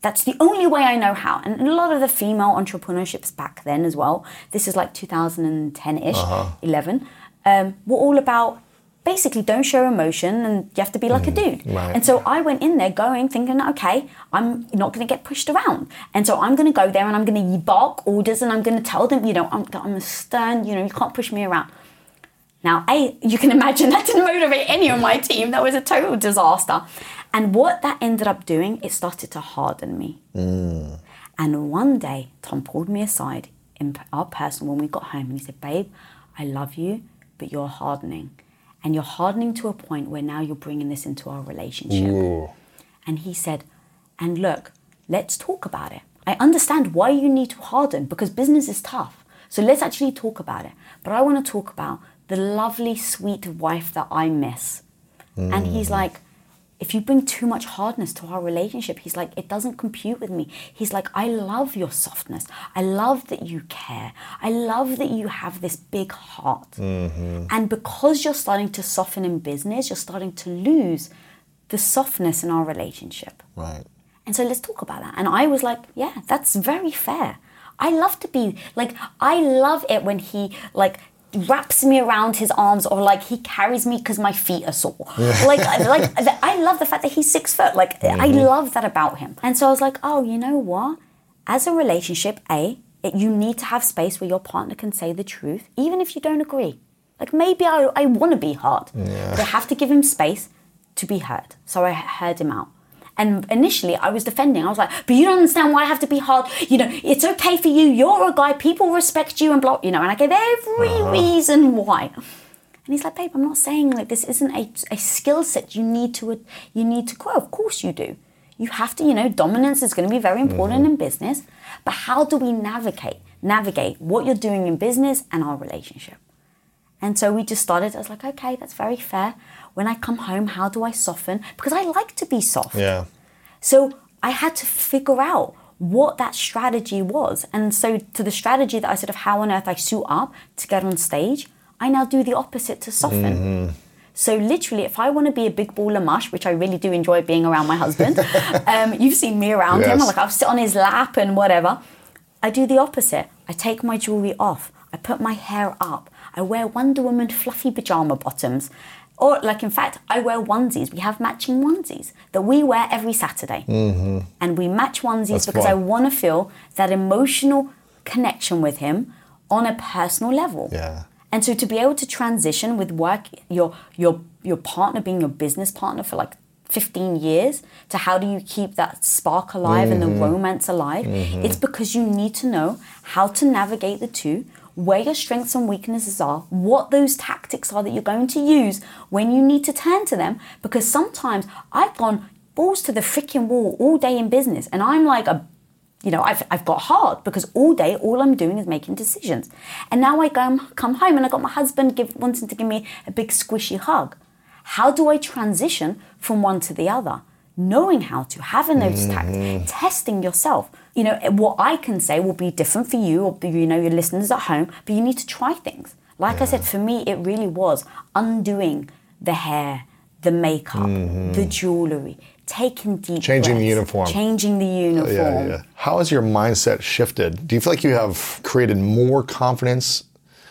That's the only way I know how. And a lot of the female entrepreneurships back then as well, this is like two thousand ten-ish, uh-huh. eleven, um, were all about basically don't show emotion and you have to be like mm, a dude. Right. And so I went in there going, thinking, okay, I'm not going to get pushed around. And so I'm going to go there and I'm going to bark orders and I'm going to tell them, you know, I'm, I'm a stern, you know, you can't push me around. Now, A, you can imagine that didn't motivate any of my team. That was a total disaster. And what that ended up doing, it started to harden me. Mm. And one day, Tom pulled me aside in our personal when we got home and he said, babe, I love you, but you're hardening. And you're hardening to a point where now you're bringing this into our relationship. Ooh. And he said, and look, let's talk about it. I understand why you need to harden because business is tough. So let's actually talk about it. But I want to talk about the lovely, sweet wife that I miss. Mm. And he's like, if you bring too much hardness to our relationship, he's like, it doesn't compute with me. He's like, I love your softness. I love that you care. I love that you have this big heart. Mm-hmm. And because you're starting to soften in business, you're starting to lose the softness in our relationship. Right. And so let's talk about that. And I was like, yeah, that's very fair. I love to be, like, I love it when he, like, wraps me around his arms or like he carries me because my feet are sore. Yeah. Like, like I love the fact that he's six foot. Like mm-hmm. I love that about him. And so I was like, oh, you know what? As a relationship, A, it, you need to have space where your partner can say the truth, even if you don't agree. Like maybe I, I want to be hard, yeah. but I have to give him space to be heard. So I heard him out. And initially I was defending. I was like, but you don't understand why I have to be hard. You know, it's okay for you. You're a guy. People respect you and blah, you know, and I gave every uh-huh. reason why. And he's like, babe, I'm not saying like this isn't a, a skill set you need to you need to grow. Of course you do. You have to, you know, dominance is going to be very important mm-hmm. in business. But how do we navigate, navigate what you're doing in business and our relationship? And so we just started, I was like, okay, that's very fair. When I come home, how do I soften? Because I like to be soft. Yeah. So I had to figure out what that strategy was. And so to the strategy that I said of how on earth I suit up to get on stage, I now do the opposite to soften. Mm-hmm. So literally, if I want to be a big ball of mush, which I really do enjoy being around my husband, um, you've seen me around yes. him, like I'll sit on his lap and whatever. I do the opposite. I take my jewelry off. I put my hair up. I wear Wonder Woman fluffy pajama bottoms. Or like, in fact, I wear onesies. We have matching onesies that we wear every Saturday. Mm-hmm. And we match onesies That's because fun. I want to feel that emotional connection with him on a personal level. Yeah. And so to be able to transition with work, your your your partner being your business partner for like fifteen years, to how do you keep that spark alive mm-hmm. and the romance alive? Mm-hmm. It's because you need to know how to navigate the two, where your strengths and weaknesses are, what those tactics are that you're going to use when you need to turn to them. Because sometimes I've gone balls to the freaking wall all day in business and I'm like, a, you know, I've, I've got hard because all day, all I'm doing is making decisions. And now I go, come home and I got my husband give, wanting to give me a big squishy hug. How do I transition from one to the other? Knowing how to, having those mm-hmm. tactics, testing yourself. You know, what I can say will be different for you or, you know, your listeners at home, but you need to try things. Like yeah. I said, for me, it really was undoing the hair, the makeup, mm-hmm. the jewelry, taking deep Changing breaths, the uniform. Changing the uniform. Yeah, yeah. How has your mindset shifted? Do you feel like you have created more confidence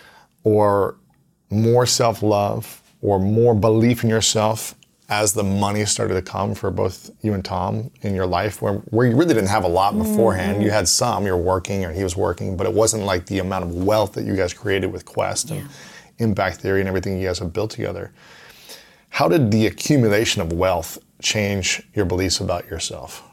or more self-love or more belief in yourself as the money started to come for both you and Tom in your life, where, where you really didn't have a lot beforehand? Mm-hmm. You had some, you were working or he was working, but it wasn't like the amount of wealth that you guys created with Quest yeah. and Impact Theory and everything you guys have built together. How did the accumulation of wealth change your beliefs about yourself?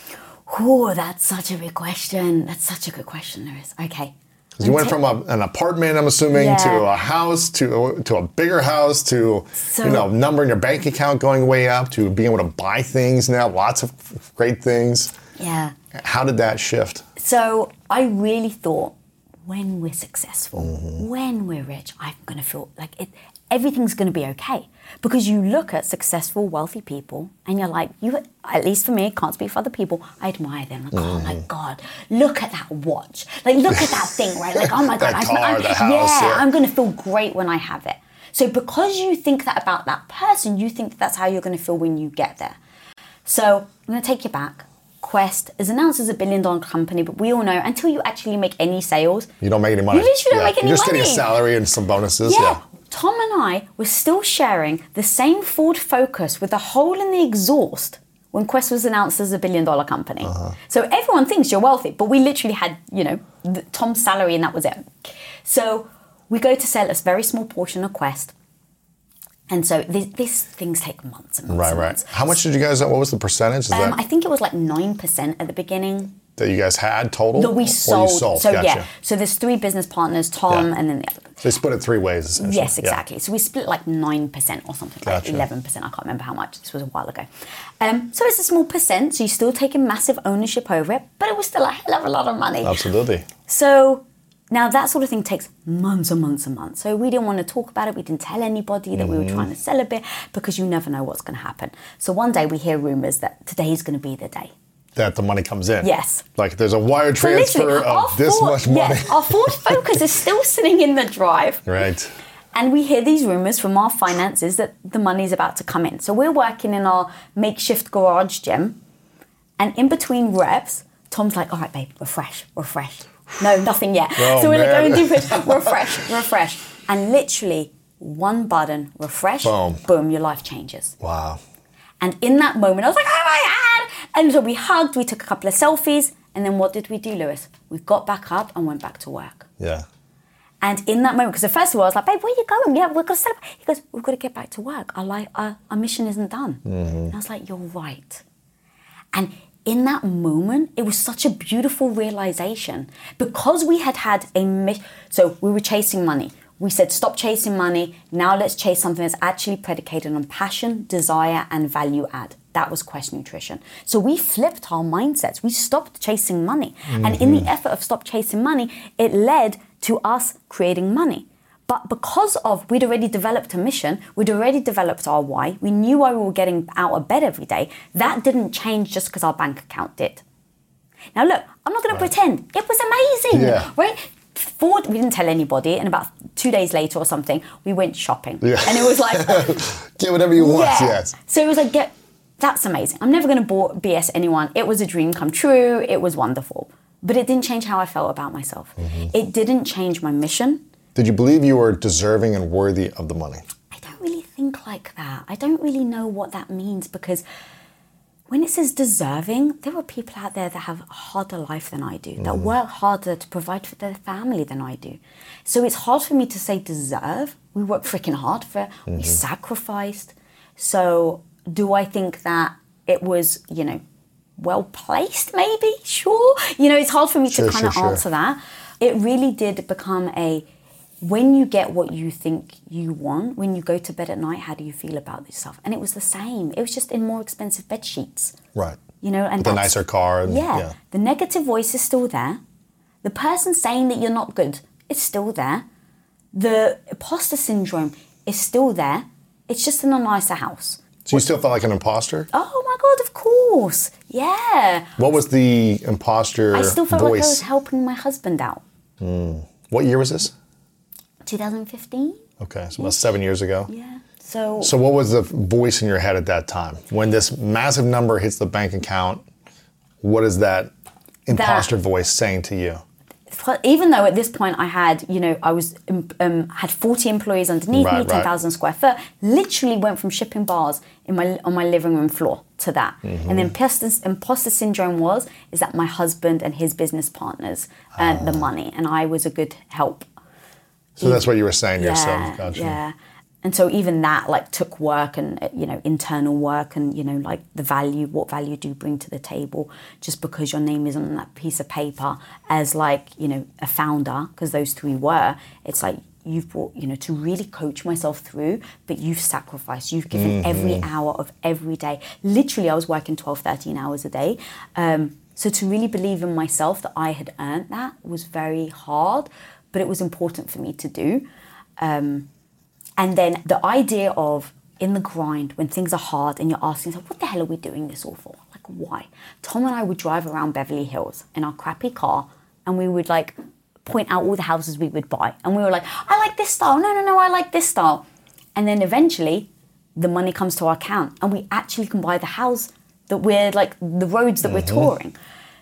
Oh, that's such a big question. That's such a good question, Lewis. Okay. You went from a, an apartment, I'm assuming, yeah. to a house, to to a bigger house, to so, you know, number in your bank account going way up, to being able to buy things now, lots of great things. Yeah. How did that shift? So I really thought, when we're successful, mm-hmm. when we're rich, I'm going to feel like it. Everything's going to be okay. Because you look at successful, wealthy people and you're like, you, at least for me, can't speak for other people, I admire them. Like, mm. oh my God, look at that watch. Like, look at that thing, right? Like, oh my God. that car, I'm, the house, yeah, yeah, I'm going to feel great when I have it. So because you think that about that person, you think that's how you're going to feel when you get there. So I'm going to take you back. Quest is announced as a billion dollar company, but we all know until you actually make any sales, you don't make any money. You literally don't make any You're just money. getting a salary and some bonuses. Yeah. yeah. Tom and I were still sharing the same Ford Focus with a hole in the exhaust when Quest was announced as a billion dollar company. Uh-huh. So everyone thinks you're wealthy, but we literally had, you know, the, Tom's salary and that was it. So we go to sell a very small portion of Quest. And so these, these things take months and months Right, and right. months. How much did you guys, what was the percentage? Is Um, that, I think it was like nine percent at the beginning. that you guys had total? That we Or sold. you sold? So Gotcha. yeah, so there's three business partners, Tom Yeah. and then the other. So they split it three ways, essentially. Yes, exactly. Yeah. So we split like nine percent or something, like Gotcha. eleven percent. I can't remember how much. This was a while ago. Um, so it's a small percent, so you're still taking massive ownership over it, but it was still a hell of a lot of money. Absolutely. So now that sort of thing takes months and months and months. So we didn't want to talk about it. We didn't tell anybody that mm-hmm. we were trying to sell a bit because you never know what's going to happen. So one day we hear rumors that today is going to be the day. That the money comes in. Yes. Like there's a wire So transfer of this Ford, much money. Yes, our Ford Focus is still sitting in the drive. Right. And we hear these rumors from our finances that the money's about to come in. So we're working in our makeshift garage gym. And in between reps, Tom's like, all right, babe, refresh, refresh. No, nothing yet. Oh, so we're like man. going deep, refresh, refresh. And literally one button, refresh, Boom. boom, your life changes. Wow. And in that moment, I was like, oh my God. And so we hugged, we took a couple of selfies. And then what did we do, Lewis? We got back up and went back to work. Yeah. And in that moment, because first of all, I was like, babe, where are you going? Yeah, we're going to celebrate. He goes, we've got to get back to work. Our, life, our, our mission isn't done. Mm-hmm. And I was like, you're right. And in that moment, it was such a beautiful realization. Because we had had a mission, so we were chasing money. We said, stop chasing money. Now let's chase something that's actually predicated on passion, desire, and value add. That was Quest Nutrition. So we flipped our mindsets. We stopped chasing money. Mm-hmm. And in the effort of stop chasing money, it led to us creating money. But because of we'd already developed a mission, we'd already developed our why, we knew why we were getting out of bed every day, that didn't change just because our bank account did. Now look, I'm not going right. to pretend. It was amazing, yeah. right? Ford, we didn't tell anybody, and about two days later or something, we went shopping. Yeah. And it was like... Get whatever you want, yeah. yes. So it was like, get, that's amazing. I'm never going to B S anyone. It was a dream come true. It was wonderful. But it didn't change how I felt about myself. Mm-hmm. It didn't change my mission. Did you believe you were deserving and worthy of the money? I don't really think like that. I don't really know what that means because when it says deserving, there are people out there that have a harder life than I do, mm. that work harder to provide for their family than I do. So it's hard for me to say deserve. We work freaking hard for it. Mm-hmm. We sacrificed. So do I think that it was, you know, well placed maybe? Sure. You know, it's hard for me sure, to kind sure, of sure. answer that. It really did become a, when you get what you think you want, when you go to bed at night, how do you feel about yourself? And it was the same. It was just in more expensive bed sheets. Right. You know, and the nicer car. And, yeah, yeah. The negative voice is still there. The person saying that you're not good is still there. The imposter syndrome is still there. It's just in a nicer house. So you still felt like an imposter? Oh my God, of course. Yeah. What was the imposter I still felt voice? like I was helping my husband out. Mm. What year was this? twenty fifteen. Okay, so about seven years ago. Yeah. So. So what was the voice in your head at that time? When this massive number hits the bank account, what is that imposter that, voice saying to you? Even though at this point I had, you know, I was um, had forty employees underneath right, me, ten thousand right. square foot. Literally went from shipping bars in my on my living room floor to that. Mm-hmm. And the imposter, imposter syndrome was is that my husband and his business partners earned uh. the money, and I was a good help. So that's what you were saying to yeah, yourself. Gotcha. Yeah. And so even that like took work and, you know, internal work and, you know, like the value, what value do you bring to the table just because your name isn't on that piece of paper as like, you know, a founder, because those three were, it's like you've brought, you know, to really coach myself through, but you've sacrificed, you've given mm-hmm. every hour of every day. Literally, I was working twelve, thirteen hours a day. Um, so to really believe in myself that I had earned that was very hard, but it was important for me to do. Um, and then the idea of in the grind, when things are hard and you're asking yourself, what the hell are we doing this all for? Like, why? Tom and I would drive around Beverly Hills in our crappy car and we would like point out all the houses we would buy. And we were like, I like this style. No, no, no, I like this style. And then eventually the money comes to our account and we actually can buy the house that we're like the roads that mm-hmm. we're touring.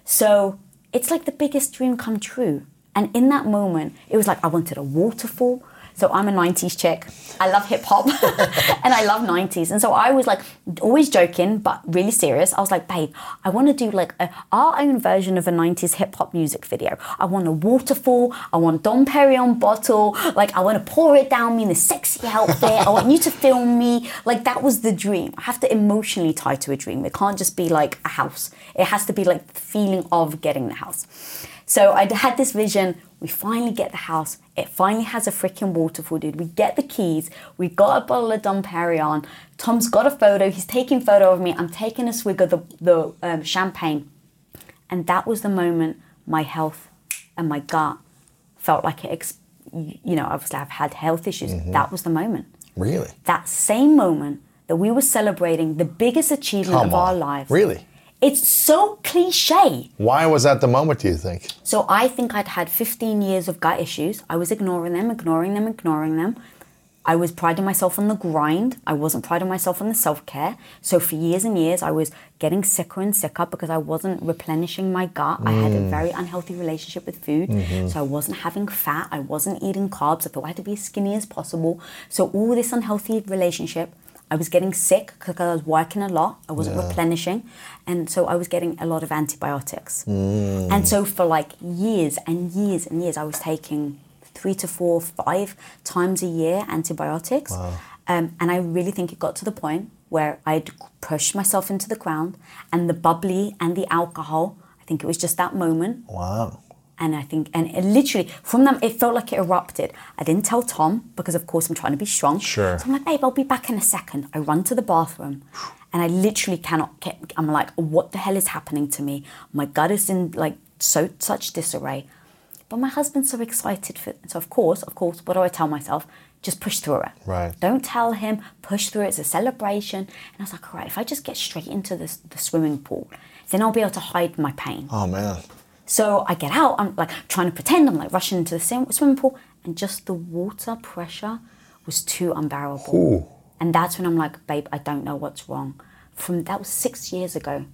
So it's like the biggest dream come true. And in that moment, it was like I wanted a waterfall. So I'm a nineties chick. I love hip hop and I love nineties. And so I was like always joking, but really serious. I was like, babe, I want to do like a, our own version of a nineties hip hop music video. I want a waterfall. I want Dom Perignon bottle. Like I want to pour it down me in a sexy outfit. I want you to film me. Like that was the dream. I have to emotionally tie to a dream. It can't just be like a house. It has to be like the feeling of getting the house. So I had this vision. We finally get the house. It finally has a freaking waterfall, dude. We get the keys. We got a bottle of Dom Perignon. Tom's got a photo. He's taking a photo of me. I'm taking a swig of the, the um, champagne. And that was the moment my health and my gut felt like it, ex- you know, obviously I've had health issues. Mm-hmm. That was the moment. Really? That same moment that we were celebrating the biggest achievement Come of on. our lives. Really? It's so cliche. Why was that the moment, do you think? So I think I'd had fifteen years of gut issues. I was ignoring them, ignoring them, ignoring them. I was priding myself on the grind. I wasn't priding myself on the self-care. So for years and years, I was getting sicker and sicker because I wasn't replenishing my gut. Mm. I had a very unhealthy relationship with food. Mm-hmm. So I wasn't having fat. I wasn't eating carbs. I thought I had to be as skinny as possible. So all this unhealthy relationship, I was getting sick because I was working a lot. I wasn't yeah. replenishing. And so I was getting a lot of antibiotics. Mm. And so for like years and years and years, I was taking three to four, five times a year antibiotics. Wow. Um, and I really think it got to the point where I'd pushed myself into the ground and the bubbly and the alcohol, I think it was just that moment. Wow. And I think, and it literally, from them, it felt like it erupted. I didn't tell Tom because, of course, I'm trying to be strong. Sure. So I'm like, babe, I'll be back in a second. I run to the bathroom and I literally cannot get, I'm like, what the hell is happening to me? My gut is in like so such disarray. But my husband's so excited for it. So, of course, of course, what do I tell myself? Just push through it. Right. Don't tell him, push through it. It's a celebration. And I was like, all right, if I just get straight into this, the swimming pool, then I'll be able to hide my pain. Oh, man. So I get out, I'm like trying to pretend, I'm like rushing into the swimming pool, and just the water pressure was too unbearable. Ooh. And that's when I'm like, babe, I don't know what's wrong. From that was six years ago. Wow.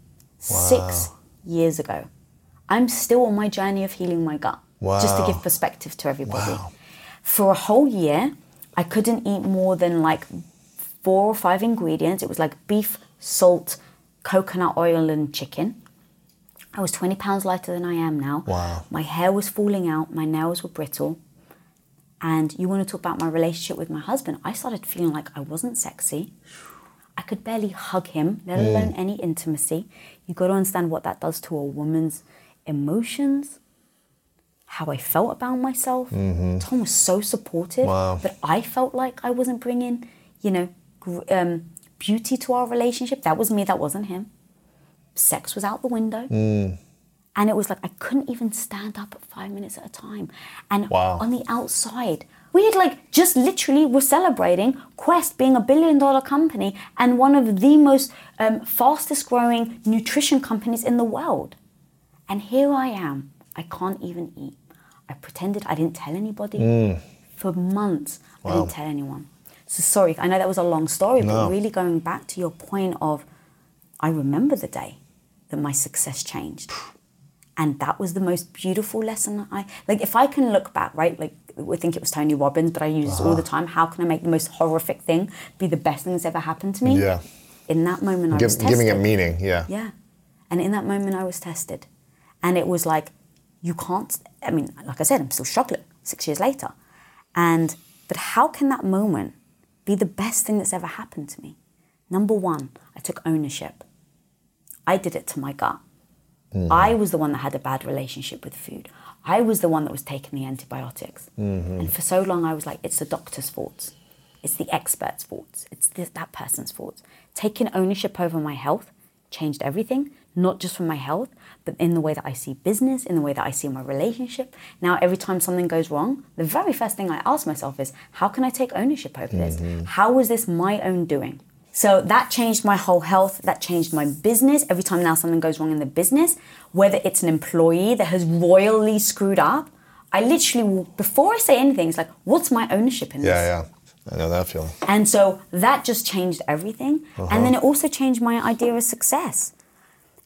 Six years ago. I'm still on my journey of healing my gut. Wow. Just to give perspective to everybody. Wow. For a whole year, I couldn't eat more than like four or five ingredients. It was like beef, salt, coconut oil, and chicken. I was twenty pounds lighter than I am now. Wow. My hair was falling out. My nails were brittle. And you want to talk about my relationship with my husband. I started feeling like I wasn't sexy. I could barely hug him, let alone mm. any intimacy. You got to understand what that does to a woman's emotions, how I felt about myself. Mm-hmm. Tom was so supportive. Wow. But I felt like I wasn't bringing, you know, um, beauty to our relationship. That was me, that wasn't him. Sex was out the window. Mm. And it was like I couldn't even stand up at five minutes at a time. And wow. on the outside, we had like just literally were celebrating Quest being a billion dollar company and one of the most um, fastest growing nutrition companies in the world. And here I am. I can't even eat. I pretended I didn't tell anybody. Mm. For months, wow. I didn't tell anyone. So sorry, I know that was a long story, no. but really going back to your point of, I remember the day that my success changed. And that was the most beautiful lesson I, like if I can look back, right, like we think it was Tony Robbins, but I use uh-huh. this all the time. How can I make the most horrific thing be the best thing that's ever happened to me? Yeah. In that moment, I Give, was tested. Giving it meaning, yeah. Yeah. And in that moment, I was tested. And it was like, you can't, I mean, like I said, I'm still struggling six years later. And, but how can that moment be the best thing that's ever happened to me? Number one, I took ownership. I did it to my gut. Mm-hmm. I was the one that had a bad relationship with food. I was the one that was taking the antibiotics. Mm-hmm. And for so long, I was like, it's the doctor's fault. It's the expert's fault. It's this, that person's fault. Taking ownership over my health changed everything, not just for my health, but in the way that I see business, in the way that I see my relationship. Now, every time something goes wrong, the very first thing I ask myself is, how can I take ownership over this? Mm-hmm. How is this my own doing? So that changed my whole health. That changed my business. Every time now something goes wrong in the business, whether it's an employee that has royally screwed up, I literally will, before I say anything, it's like, what's my ownership in this? Yeah, yeah. I know that feeling. And so that just changed everything. Uh-huh. And then it also changed my idea of success.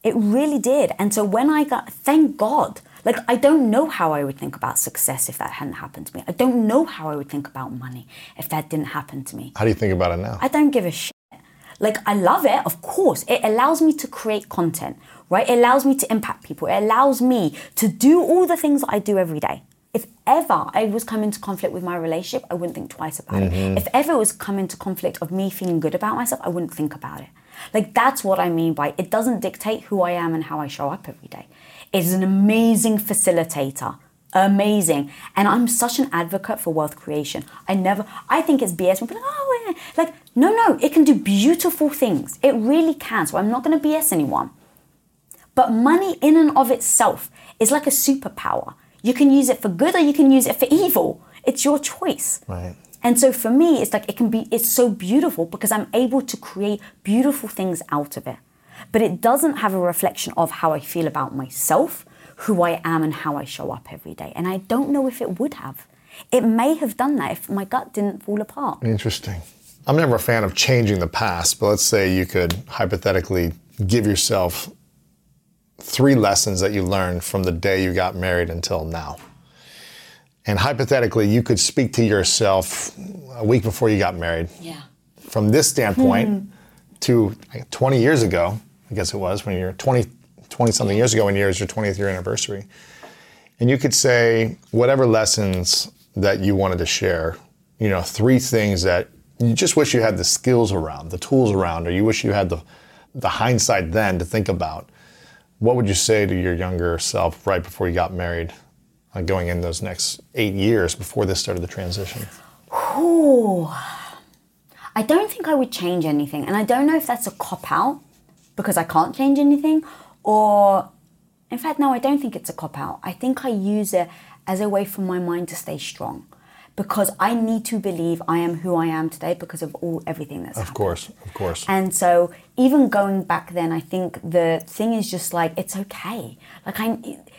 It really did. And so when I got, thank God, like I don't know how I would think about success if that hadn't happened to me. I don't know how I would think about money if that didn't happen to me. How do you think about it now? I don't give a shit. Like I love it, of course. It allows me to create content, right? It allows me to impact people. It allows me to do all the things that I do every day. If ever I was coming into conflict with my relationship, I wouldn't think twice about mm-hmm. it. If ever it was coming into conflict of me feeling good about myself, I wouldn't think about it. Like that's what I mean by it doesn't dictate who I am and how I show up every day. It is an amazing facilitator. Amazing. And I'm such an advocate for wealth creation. I never, I think it's B S when people are like, oh, yeah. Like, no, no, it can do beautiful things. It really can. So I'm not going to B S anyone. But money in and of itself is like a superpower. You can use it for good or you can use it for evil. It's your choice. Right. And so for me, it's like it can be, it's so beautiful because I'm able to create beautiful things out of it. But it doesn't have a reflection of how I feel about myself, who I am and how I show up every day. And I don't know if it would have. It may have done that if my gut didn't fall apart. Interesting. I'm never a fan of changing the past, but let's say you could hypothetically give yourself three lessons that you learned from the day you got married until now. And hypothetically, you could speak to yourself a week before you got married. Yeah. From this standpoint mm-hmm. to twenty years ago, I guess it was, when you're twenty, twenty-something years ago, when it was your twentieth year anniversary. And you could say whatever lessons that you wanted to share, you know, three things that you just wish you had the skills around, the tools around, or you wish you had the, the hindsight then to think about. What would you say to your younger self right before you got married, uh, going in those next eight years before this started the transition? Ooh. I don't think I would change anything. And I don't know if that's a cop-out because I can't change anything, or in fact, no, I don't think it's a cop-out. I think I use it as a way for my mind to stay strong because I need to believe I am who I am today because of all everything that's Of happened. course, of course. And so even going back then, I think the thing is just like, it's okay. Like I,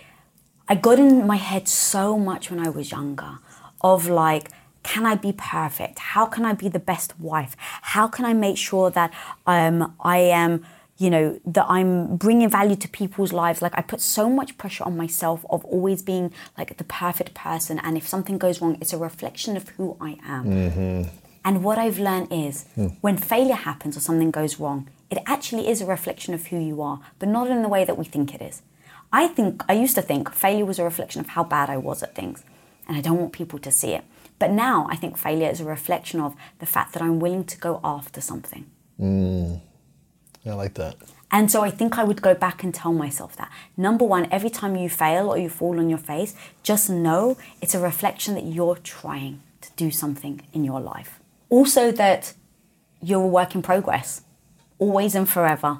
I got in my head so much when I was younger of like, can I be perfect? How can I be the best wife? How can I make sure that um, I am, you know, that I'm bringing value to people's lives? Like I put so much pressure on myself of always being like the perfect person. And if something goes wrong, it's a reflection of who I am. Mm-hmm. And what I've learned is mm. when failure happens or something goes wrong, it actually is a reflection of who you are, but not in the way that we think it is. I think, I used to think failure was a reflection of how bad I was at things. And I don't want people to see it. But now I think failure is a reflection of the fact that I'm willing to go after something. Mm. I like that. And so I think I would go back and tell myself that. Number one, every time you fail or you fall on your face, just know it's a reflection that you're trying to do something in your life. Also that you're a work in progress, always and forever.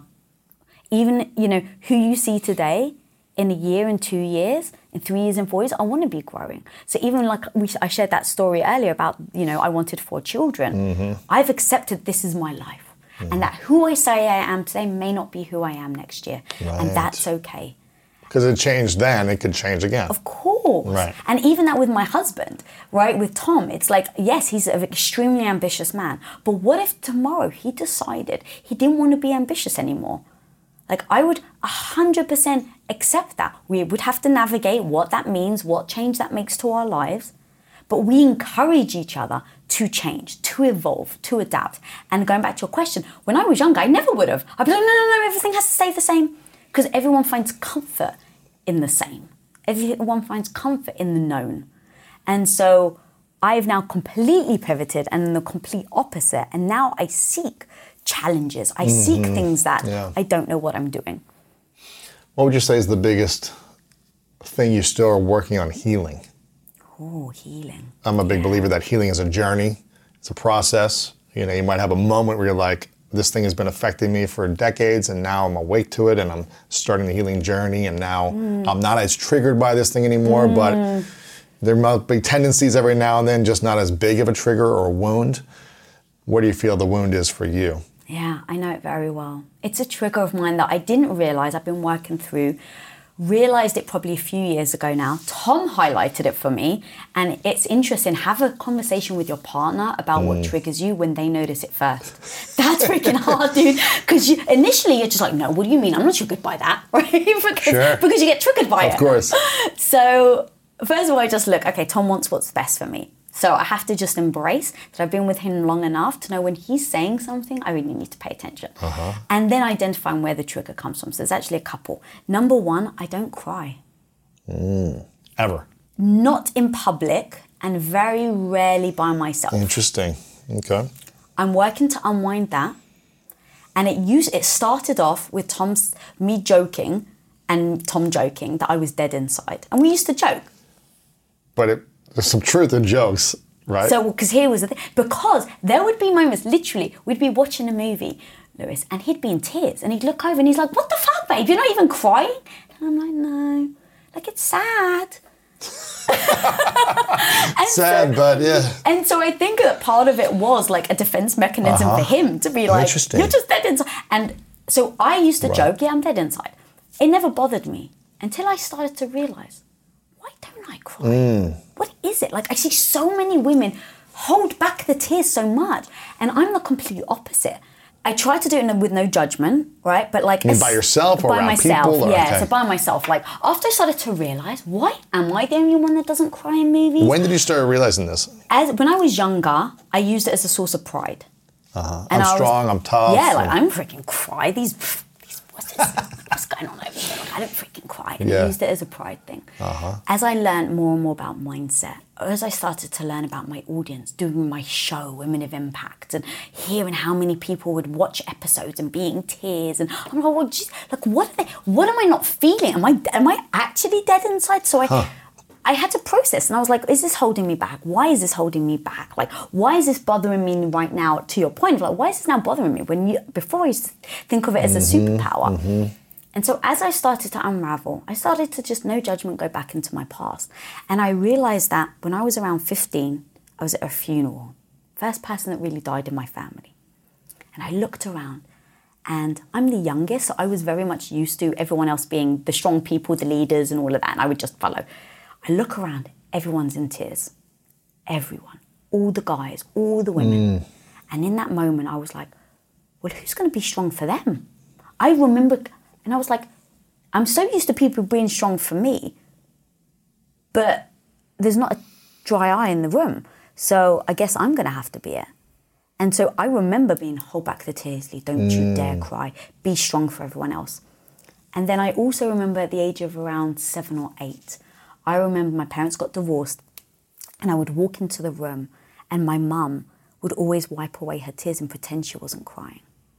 Even, you know, who you see today, in a year, in two years, in three years, in four years, I want to be growing. So even like we, I shared that story earlier about, you know, I wanted four children. Mm-hmm. I've accepted this is my life. Mm-hmm. And that who I say I am today may not be who I am next year. Right. And that's okay. Because it changed then, it could change again. Of course. Right. And even that with my husband, right, with Tom, it's like, yes, he's an extremely ambitious man. But what if tomorrow he decided he didn't want to be ambitious anymore? Like I would one hundred percent accept that. We would have to navigate what that means, what change that makes to our lives. But we encourage each other to change, to evolve, to adapt. And going back to your question, when I was younger, I never would have. I'd be like, no, no, no, everything has to stay the same. Because everyone finds comfort in the same. Everyone finds comfort in the known. And so I've now completely pivoted and the complete opposite. And now I seek challenges. I mm-hmm. seek things that yeah. I don't know what I'm doing. What would you say is the biggest thing you still are working on healing? Oh, healing. I'm a big yeah. believer that healing is a journey. It's a process. You know, you might have a moment where you're like, this thing has been affecting me for decades and now I'm awake to it and I'm starting the healing journey and now mm. I'm not as triggered by this thing anymore, mm. but there might be tendencies every now and then, just not as big of a trigger or a wound. What do you feel the wound is for you? Yeah, I know it very well. It's a trigger of mine that I didn't realize I've been working through realized it probably a few years ago now. Tom highlighted it for me, and it's interesting. Have a conversation with your partner about mm. what triggers you when they notice it first. That's freaking hard, dude. Because you, initially you're just like, no, what do you mean? I'm not triggered by that, right? because, sure. because you get triggered by of it. Of course. So first of all, I just look, okay, Tom wants what's best for me. So I have to just embrace that I've been with him long enough to know when he's saying something, I really need to pay attention. Uh-huh. And then identifying where the trigger comes from. So there's actually a couple. Number one, I don't cry. Mm. Ever? Not in public and very rarely by myself. Interesting. Okay. I'm working to unwind that. And it used it started off with Tom's me joking and Tom joking that I was dead inside. And we used to joke. But it There's some truth in jokes, right? So, because here was the thing. Because there would be moments, literally, we'd be watching a movie, Lewis, and he'd be in tears. And he'd look over and he's like, what the fuck, babe? You're not even crying? And I'm like, no. Like, it's sad. Sad, so, but yeah. And so I think that part of it was like a defense mechanism uh-huh. for him to be like, you're just dead inside. And so I used to right. joke, yeah, I'm dead inside. It never bothered me until I started to realize, why don't I cry? Mm. What is it? Like, I see so many women hold back the tears so much, and I'm the complete opposite. I try to do it with no judgment, right? But like, you mean by yourself or by around myself, people? Or, yeah, okay. so by myself. Like, after I started to realize, why am I the only one that doesn't cry in movies? When did you start realizing this? As when I was younger, I used it as a source of pride. Uh-huh. I'm I strong. Was, I'm tough. Yeah, like I'm freaking cry. These, these what's this? What's going on over here? Like, I don't freaking cry. And yeah. I used it as a pride thing. Uh-huh. As I learned more and more about mindset, as I started to learn about my audience, doing my show, Women of Impact, and hearing how many people would watch episodes and be in tears, and I'm like, well, geez, like, what are they? What am I not feeling? Am I am I actually dead inside? So I. Huh. I had to process, and I was like, is this holding me back? Why is this holding me back? Like, why is this bothering me right now? To your point, like, why is this now bothering me? When you before I used to think of it as a mm-hmm, superpower. Mm-hmm. And so as I started to unravel, I started to just, no judgment, go back into my past. And I realized that when I was around fifteen, I was at a funeral. First person that really died in my family. And I looked around, and I'm the youngest, so I was very much used to everyone else being the strong people, the leaders, and all of that, and I would just follow. I look around, everyone's in tears. Everyone. All the guys, all the women. Mm. And in that moment, I was like, well, who's going to be strong for them? I remember, and I was like, I'm so used to people being strong for me, but there's not a dry eye in the room. So I guess I'm going to have to be it. And so I remember being, hold back the tears, Lee. Don't mm. you dare cry. Be strong for everyone else. And then I also remember at the age of around seven or eight, I remember my parents got divorced, and I would walk into the room, and my mum would always wipe away her tears and pretend she wasn't crying.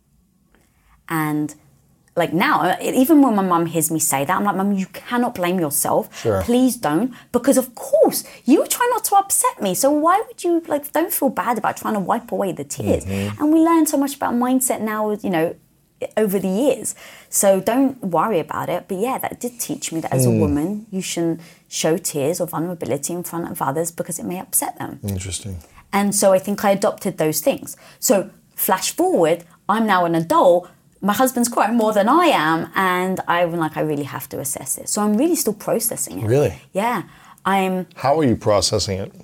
And like now, even when my mum hears me say that, I'm like, Mum, you cannot blame yourself. Sure. Please don't. Because of course, you were trying not to upset me. So why would you, like, don't feel bad about trying to wipe away the tears. Mm-hmm. And we learn so much about mindset now, you know, over the years. So don't worry about it. But yeah, that did teach me that as mm. a woman, you shouldn't show tears or vulnerability in front of others because it may upset them. Interesting. And so I think I adopted those things. So flash forward, I'm now an adult. My husband's crying more than I am, and I'm like, I really have to assess it. So I'm really still processing it. Really? Yeah. I'm. How are you processing it?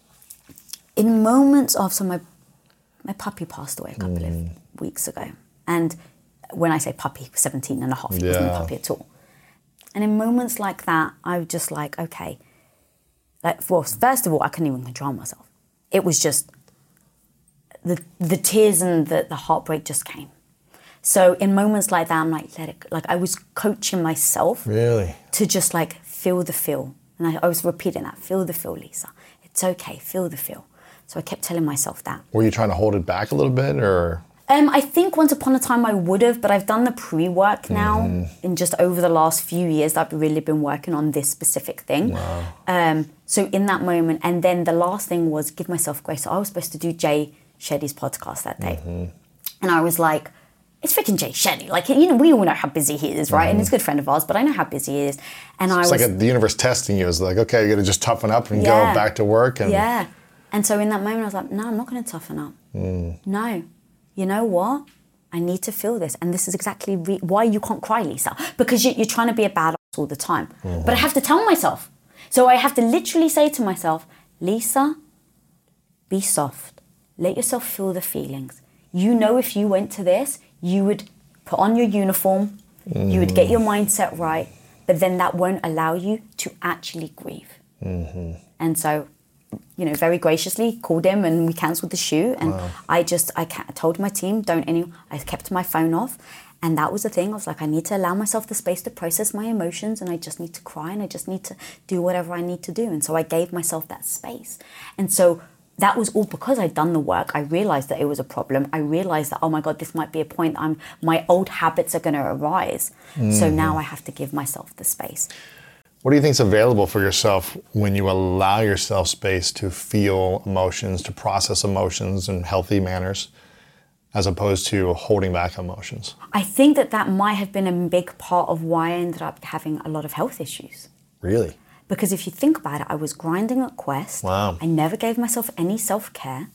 In moments of, so my, my puppy passed away a couple mm. of weeks ago. And when I say puppy, seventeen and a half, he yeah. wasn't a puppy at all. And in moments like that, I was just like, okay. Like, well, first of all, I couldn't even control myself. It was just, the the tears and the, the heartbreak just came. So in moments like that, I'm like, let it, like I was coaching myself. Really? To just like feel the feel. And I, I was repeating that, feel the feel, Lisa. It's okay, feel the feel. So I kept telling myself that. Were you trying to hold it back a little bit, or? Um, I think once upon a time I would have, but I've done the pre-work now. Mm. In just over the last few years, I've really been working on this specific thing. Wow. Um, so in that moment, and then the last thing was give myself grace. So I was supposed to do Jay Shetty's podcast that day. Mm-hmm. And I was like, it's freaking Jay Shetty. Like, you know, we all know how busy he is, right? Mm-hmm. And he's a good friend of ours, but I know how busy he is. And I it's was... like a, the universe testing you. It's like, okay, you're going to just toughen up and yeah. go back to work. And yeah. And so in that moment, I was like, no, I'm not going to toughen up. Mm. No. You know what? I need to feel this. And this is exactly re- why you can't cry, Lisa. Because you, you're trying to be a badass all the time. Mm-hmm. But I have to tell myself. So I have to literally say to myself, Lisa, be soft. Let yourself feel the feelings. You know, if you went to this, you would put on your uniform, mm-hmm. you would get your mindset right, but then that won't allow you to actually grieve. Mm-hmm. And so, you know, very graciously called him and we cancelled the shoot. And wow. I just, I told my team, don't any, I kept my phone off. And that was the thing. I was like, I need to allow myself the space to process my emotions, and I just need to cry, and I just need to do whatever I need to do. And so I gave myself that space. And so that was all because I'd done the work. I realized that it was a problem. I realized that, oh my God, this might be a point. I'm my old habits are going to arise. Mm-hmm. So now I have to give myself the space. What do you think is available for yourself when you allow yourself space to feel emotions, to process emotions in healthy manners, as opposed to holding back emotions? I think that that might have been a big part of why I ended up having a lot of health issues. Really? Because if you think about it, I was grinding at Quest. Wow. I never gave myself any self-care.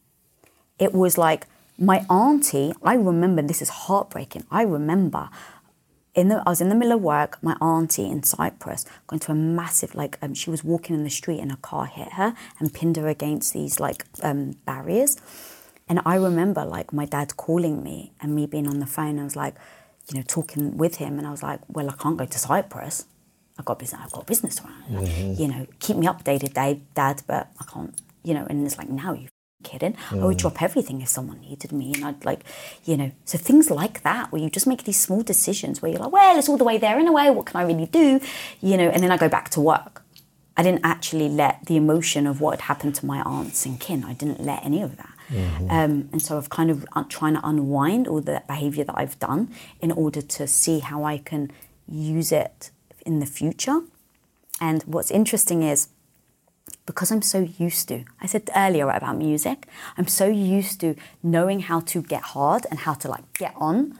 It was like my auntie, I remember, this is heartbreaking. I remember in the, I was in the middle of work, my auntie in Cyprus going to a massive, like, um, she was walking in the street and a car hit her and pinned her against these, like, um, barriers. And I remember, like, my dad calling me and me being on the phone. I was like, you know, talking with him. And I was like, well, I can't go to Cyprus. I've got business, I've got business around. Mm-hmm. You know, keep me updated, Dad, Dad, but I can't, you know. And it's like, now you kidding? Mm. I would drop everything if someone needed me. And I'd like, you know, so things like that where you just make these small decisions where you're like, well, it's all the way there in a way. What can I really do? You know, and then I go back to work. I didn't actually let the emotion of what had happened to my aunt sink in. I didn't let any of that. Mm-hmm. Um, and so I've kind of uh, trying to unwind all the behavior that I've done in order to see how I can use it in the future. And what's interesting is, because I'm so used to, I said earlier about music, I'm so used to knowing how to get hard and how to like get on.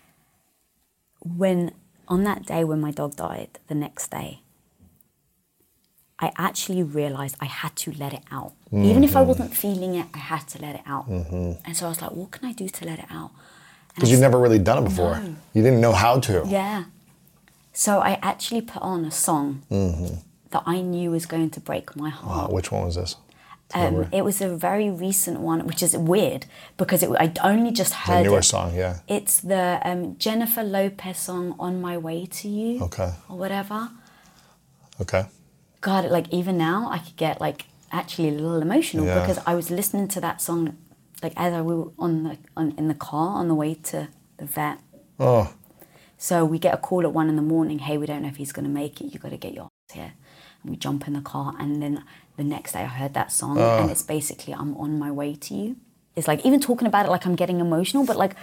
When, on that day when my dog died, the next day, I actually realized I had to let it out. Mm-hmm. Even if I wasn't feeling it, I had to let it out. Mm-hmm. And so I was like, what can I do to let it out? Because you've never really done it before. No. You didn't know how to. Yeah. So I actually put on a song mm-hmm. that I knew was going to break my heart. Wow, which one was this? Um, it was a very recent one, which is weird because it, I'd only just heard it. It's a newer it. song, yeah. It's the um, Jennifer Lopez song, On My Way to You. Okay. Or whatever. Okay. God, like even now I could get like actually a little emotional yeah. because I was listening to that song like as I were on the on in the car on the way to the vet. Oh. So we get a call at one in the morning. Hey, we don't know if he's going to make it. You got to get your ass here. And we jump in the car, and then the next day I heard that song, oh. and it's basically I'm on my way to you. It's like even talking about it like I'm getting emotional, but like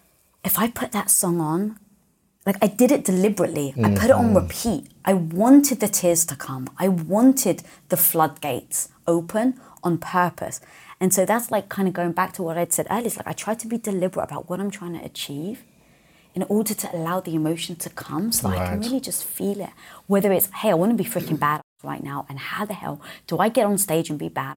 if I put that song on. Like, I did it deliberately. Mm-hmm. I put it on repeat. I wanted the tears to come. I wanted the floodgates open on purpose. And so that's, like, kind of going back to what I'd said earlier. It's like I try to be deliberate about what I'm trying to achieve in order to allow the emotion to come so that right. I can really just feel it. Whether it's, hey, I want to be freaking bad right now, and how the hell do I get on stage and be bad?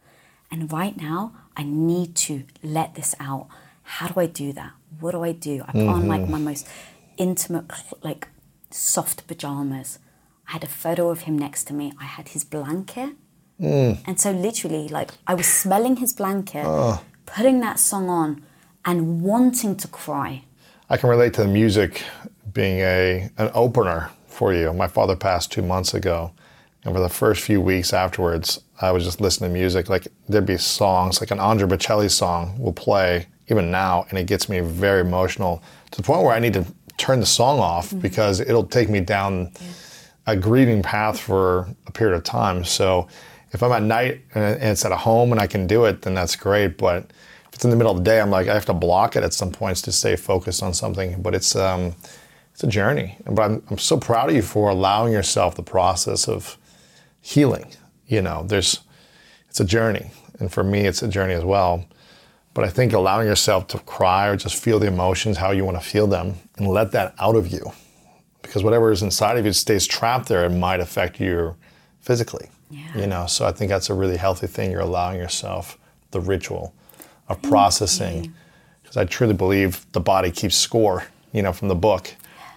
And right now, I need to let this out. How do I do that? What do I do? I put mm-hmm. on, like, my most intimate, like, soft pajamas. I had a photo of him next to me. I had his blanket. Mm. And so literally, like, I was smelling his blanket, oh. putting that song on, and wanting to cry. I can relate to the music being a an opener for you. My father passed two months ago, and for the first few weeks afterwards, I was just listening to music. Like, there'd be songs, like an Andrea Bocelli song will play, even now, and it gets me very emotional, to the point where I need to turn the song off mm-hmm. because it'll take me down yeah. a grieving path for a period of time. So if I'm at night and it's at a home and I can do it, then that's great. But if it's in the middle of the day, I'm like, I have to block it at some points to stay focused on something. But it's um, it's a journey. But I'm, I'm so proud of you for allowing yourself the process of healing. You know, there's it's a journey. And for me, it's a journey as well. But I think allowing yourself to cry or just feel the emotions, how you want to feel them, and let that out of you. Because whatever is inside of you stays trapped there, it might affect you physically. Yeah. You know, so I think that's a really healthy thing. You're allowing yourself the ritual of processing. Because I truly believe the body keeps score, you know, from the book.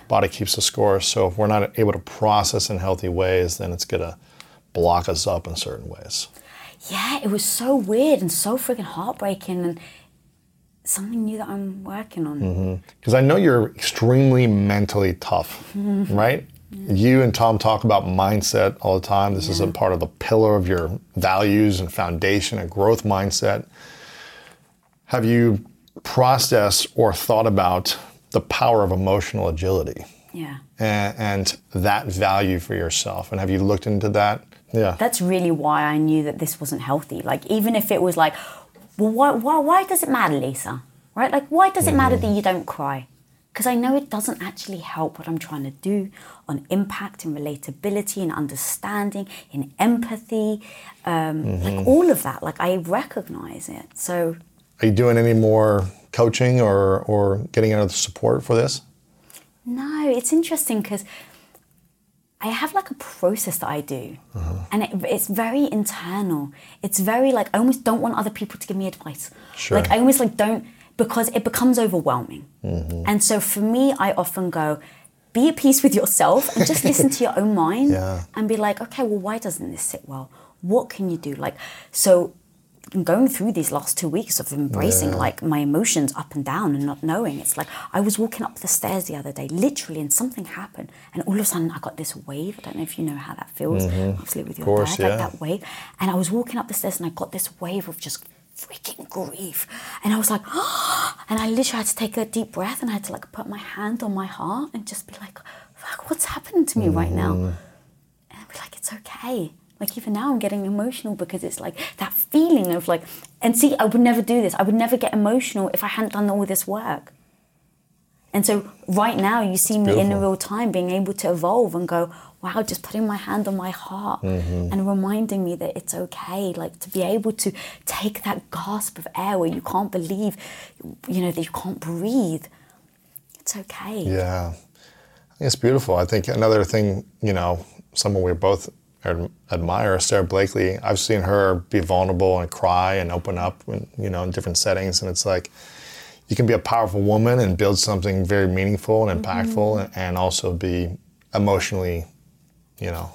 Body keeps the score. So if we're not able to process in healthy ways, then it's going to block us up in certain ways. Yeah, it was so weird and so freaking heartbreaking, and something new that I'm working on. Because mm-hmm. I know you're extremely mentally tough, mm-hmm. right? Yeah. You and Tom talk about mindset all the time. This yeah. is a part of the pillar of your values and foundation and growth mindset. Have you processed or thought about the power of emotional agility? Yeah. And, and that value for yourself? And have you looked into that? Yeah. That's really why I knew that this wasn't healthy. Like, even if it was like, well, why, why, why does it matter, Lisa? Right? Like, why does it matter that you don't cry? Because I know it doesn't actually help what I'm trying to do on impact and relatability and understanding, in empathy, um, mm-hmm. like all of that. Like, I recognize it. So, are you doing any more coaching or or getting any other support for this? No, it's interesting because I have like a process that I do, uh-huh. and it, it's very internal. It's very like, I almost don't want other people to give me advice. Sure. Like, I almost like don't, because it becomes overwhelming. Mm-hmm. And so for me, I often go, be at peace with yourself and just listen to your own mind yeah. and be like, okay, well, why doesn't this sit well? What can you do? Like, so going through these last two weeks of embracing yeah. like my emotions up and down and not knowing, it's like I was walking up the stairs the other day, literally, and something happened, and all of a sudden I got this wave. I don't know if you know how that feels, mm-hmm. obviously with your course, dad, yeah. like that wave. And I was walking up the stairs and I got this wave of just freaking grief, and I was like, oh, and I literally had to take a deep breath, and I had to like put my hand on my heart and just be like, fuck, what's happening to me mm-hmm. right now? And I'd be like, it's okay. Like, even now I'm getting emotional because it's like that feeling of like, and see, I would never do this. I would never get emotional if I hadn't done all this work. And so right now you see me in real time being able to evolve and go, wow, just putting my hand on my heart mm-hmm. and reminding me that it's okay. Like, to be able to take that gasp of air where you can't believe, you know, that you can't breathe. It's okay. Yeah. It's beautiful. I think another thing, you know, someone we both admire, Sarah Blakely. I've seen her be vulnerable and cry and open up, in, you know, in different settings. And it's like, you can be a powerful woman and build something very meaningful and impactful, mm-hmm. and, and also be emotionally, you know,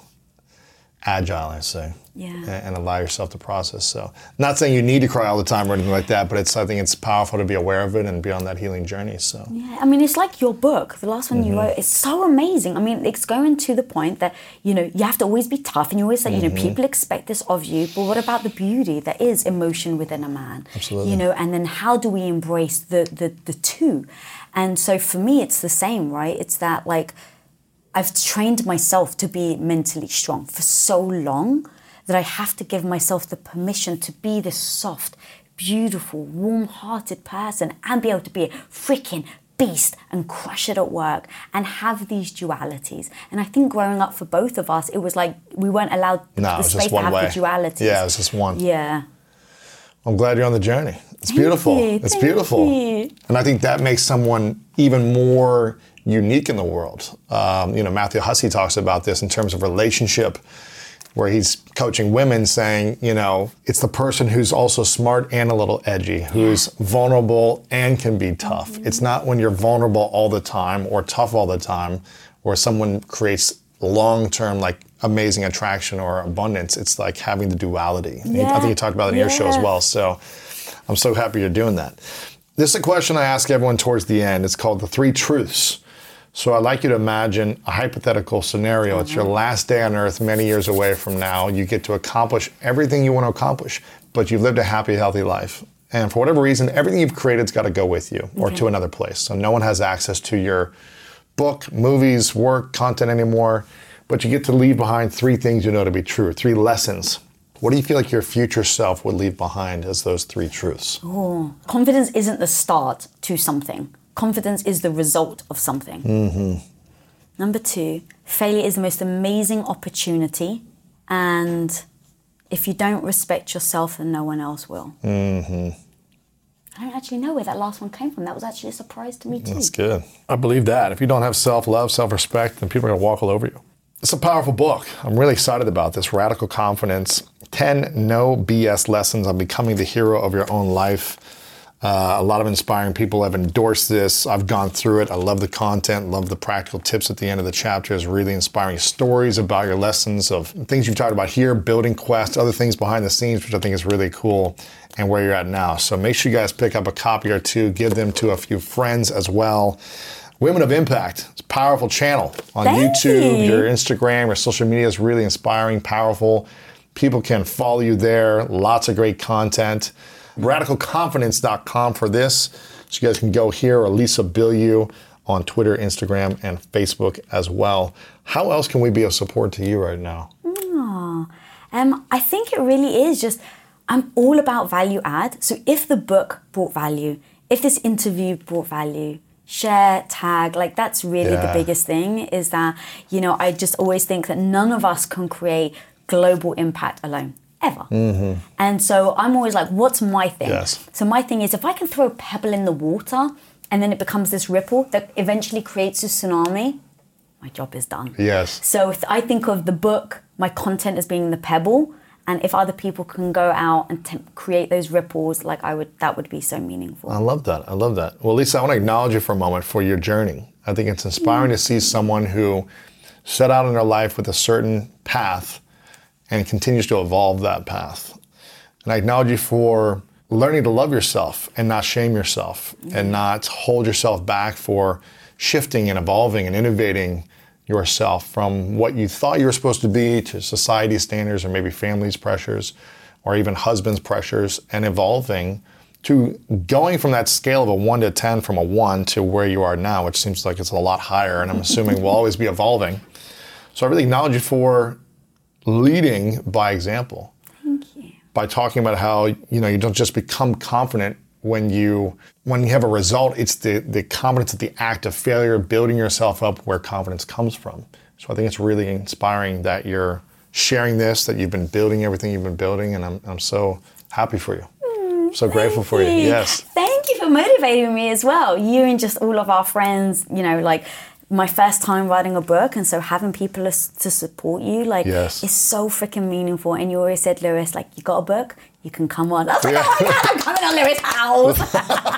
agile, I say. Yeah. And, and allow yourself to process. So, not saying you need to cry all the time or anything like that, but it's I think it's powerful to be aware of it and be on that healing journey. So. Yeah, I mean, it's like your book, the last one mm-hmm. you wrote. It's so amazing. I mean, it's going to the point that, you know, you have to always be tough, and you always say, mm-hmm. you know, people expect this of you. But what about the beauty that is emotion within a man? Absolutely. You know, and then how do we embrace the the the two? And so for me, it's the same, right? It's that like, I've trained myself to be mentally strong for so long that I have to give myself the permission to be this soft, beautiful, warm-hearted person and be able to be a freaking beast and crush it at work and have these dualities. And I think growing up for both of us, it was like we weren't allowed no, the space to have way. the dualities. Yeah, it was just one. Yeah. I'm glad you're on the journey. It's Thank beautiful. You. It's Thank beautiful. You. And I think that makes someone even more unique in the world. Um, you know, Matthew Hussey talks about this in terms of relationship, where he's coaching women saying, you know, it's the person who's also smart and a little edgy, who's yeah. vulnerable and can be tough. Mm-hmm. It's not when you're vulnerable all the time or tough all the time where someone creates long-term, like, amazing attraction or abundance. It's like having the duality. Yeah. I think you talked about it in yeah. your show as well. So I'm so happy you're doing that. This is a question I ask everyone towards the end. It's called the three truths. So I'd like you to imagine a hypothetical scenario. Mm-hmm. It's your last day on earth many years away from now. You get to accomplish everything you want to accomplish, but you've lived a happy, healthy life. And for whatever reason, everything you've created's got to go with you or okay. to another place. So no one has access to your book, movies, work, content anymore, but you get to leave behind three things you know to be true, three lessons. What do you feel like your future self would leave behind as those three truths? Oh, confidence isn't the start to something. Confidence is the result of something. Mm-hmm. Number two, failure is the most amazing opportunity, and if you don't respect yourself, then no one else will. Mm-hmm. I don't actually know where that last one came from. That was actually a surprise to me too. That's good. I believe that. If you don't have self-love, self-respect, then people are going to walk all over you. It's a powerful book. I'm really excited about this. Radical Confidence, ten no B S lessons on becoming the hero of your own life. Uh, a lot of inspiring people have endorsed this. I've gone through it. I love the content, love the practical tips at the end of the chapters, really inspiring stories about your lessons of things you've talked about here, building Quest, other things behind the scenes, which I think is really cool, and where you're at now. So make sure you guys pick up a copy or two, give them to a few friends as well. Women of Impact, it's a powerful channel on Thank YouTube, you. your Instagram, your social media is really inspiring, powerful. People can follow you there, lots of great content. radical confidence dot com for this. So you guys can go here, or Lisa Bilyeu on Twitter, Instagram, and Facebook as well. How else can we be of support to you right now? Oh, um, I think it really is just, I'm all about value add. So if the book brought value, if this interview brought value, share, tag, like that's really Yeah. the biggest thing, is that, you know, I just always think that none of us can create global impact alone. Ever. Mm-hmm. And so I'm always like, what's my thing? Yes. So my thing is, if I can throw a pebble in the water and then it becomes this ripple that eventually creates a tsunami, my job is done. Yes. So if I think of the book, my content as being the pebble, and if other people can go out and t- create those ripples, like I would, that would be so meaningful. I love that. I love that. Well, Lisa, I want to acknowledge you for a moment for your journey. I think it's inspiring mm. to see someone who set out in their life with a certain path and continues to evolve that path. And I acknowledge you for learning to love yourself and not shame yourself mm-hmm. and not hold yourself back for shifting and evolving and innovating yourself from what you thought you were supposed to be to society's standards, or maybe family's pressures, or even husband's pressures, and evolving to going from that scale of a one to ten, from a one to where you are now, which seems like it's a lot higher, and I'm assuming will always be evolving. So I really acknowledge you for leading by example. Thank you. By talking about how, you know, you don't just become confident when you when you have a result. It's the the confidence at the act of failure, building yourself up where confidence comes from. So I think it's really inspiring that you're sharing this, that you've been building everything you've been building, and I'm I'm so happy for you. Mm, so grateful for you. you. Yes. Thank you for motivating me as well. You and just all of our friends, you know, like my first time writing a book, and so having people to support you, like, yes. is so freaking meaningful. And you always said, Lewis, like, you got a book, you can come on. I was like, yeah. oh my God, I'm coming on Lewis Howes.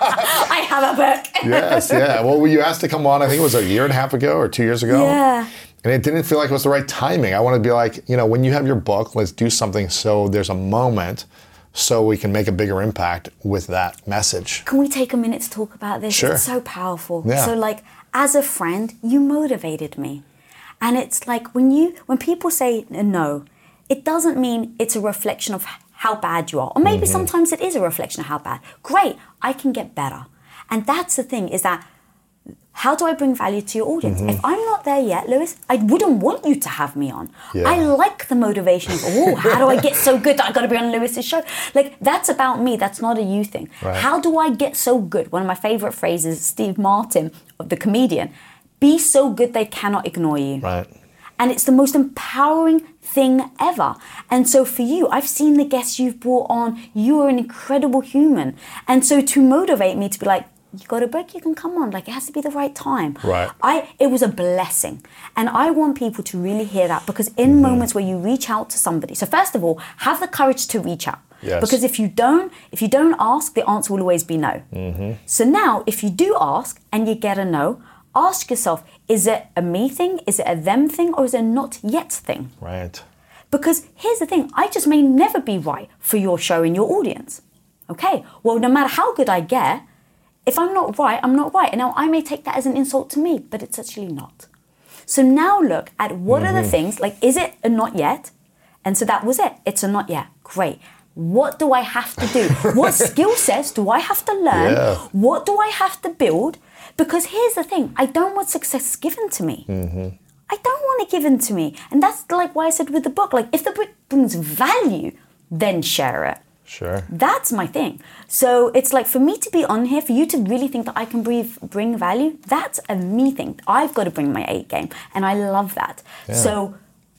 I have a book. Yes, yeah. Well, you asked to come on, I think it was a year and a half ago or two years ago. Yeah. And it didn't feel like it was the right timing. I wanted to be like, you know, when you have your book, let's do something so there's a moment so we can make a bigger impact with that message. Can we take a minute to talk about this? Sure. It's so powerful. Yeah. So, like, as a friend, you motivated me. And it's like when you when people say no, it doesn't mean it's a reflection of how bad you are. Or maybe mm-hmm. sometimes it is a reflection of how bad. Great, I can get better. And that's the thing, is that how do I bring value to your audience? Mm-hmm. If I'm not there yet, Lewis, I wouldn't want you to have me on. Yeah. I like the motivation of, oh, how do I get so good that I got to be on Lewis's show? Like, that's about me. That's not a you thing. Right. How do I get so good? One of my favorite phrases, Steve Martin, the comedian, be so good they cannot ignore you. Right. And it's the most empowering thing ever. And so for you, I've seen the guests you've brought on. You are an incredible human. And so to motivate me to be like, you got a book, you can come on. Like, it has to be the right time. Right. I it was a blessing. And I want people to really hear that, because in mm-hmm. moments where you reach out to somebody, so first of all, have the courage to reach out. Yes. Because if you don't, if you don't ask, the answer will always be no. Mm-hmm. So now, if you do ask and you get a no, ask yourself, is it a me thing? Is it a them thing? Or is it a not yet thing? Right. Because here's the thing, I just may never be right for your show and your audience. Okay, well, no matter how good I get, if I'm not right, I'm not right. And now I may take that as an insult to me, but it's actually not. So now look at what mm-hmm. are the things, like, is it a not yet? And so that was it. It's a not yet. Great. What do I have to do? What skill sets do I have to learn? Yeah. What do I have to build? Because here's the thing, I don't want success given to me. Mm-hmm. I don't want it given to me. And that's like why I said with the book, like, if the book brings value, then share it. Sure. That's my thing. So it's like, for me to be on here, for you to really think that I can breathe, bring value, that's a me thing. I've got to bring my A game. And I love that. Yeah. So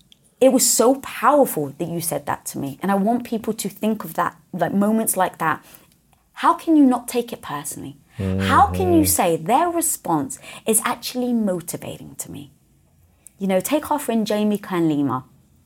it was so powerful that you said that to me. And I want people to think of that, like moments like that. How can you not take it personally? Mm-hmm. How can you say their response is actually motivating to me? You know, take our friend Jamie Kern-Lima.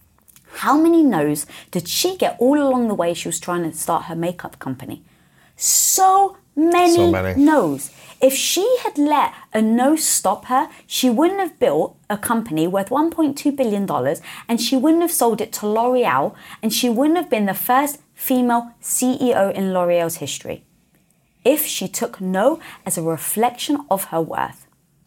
How many no's did she get all along the way she was trying to start her makeup company? So Many, So many. no's. If she had let a no stop her, she wouldn't have built a company worth one point two billion dollars, and she wouldn't have sold it to L'Oreal, and she wouldn't have been the first female C E O in L'Oreal's history. If she took no as a reflection of her worth.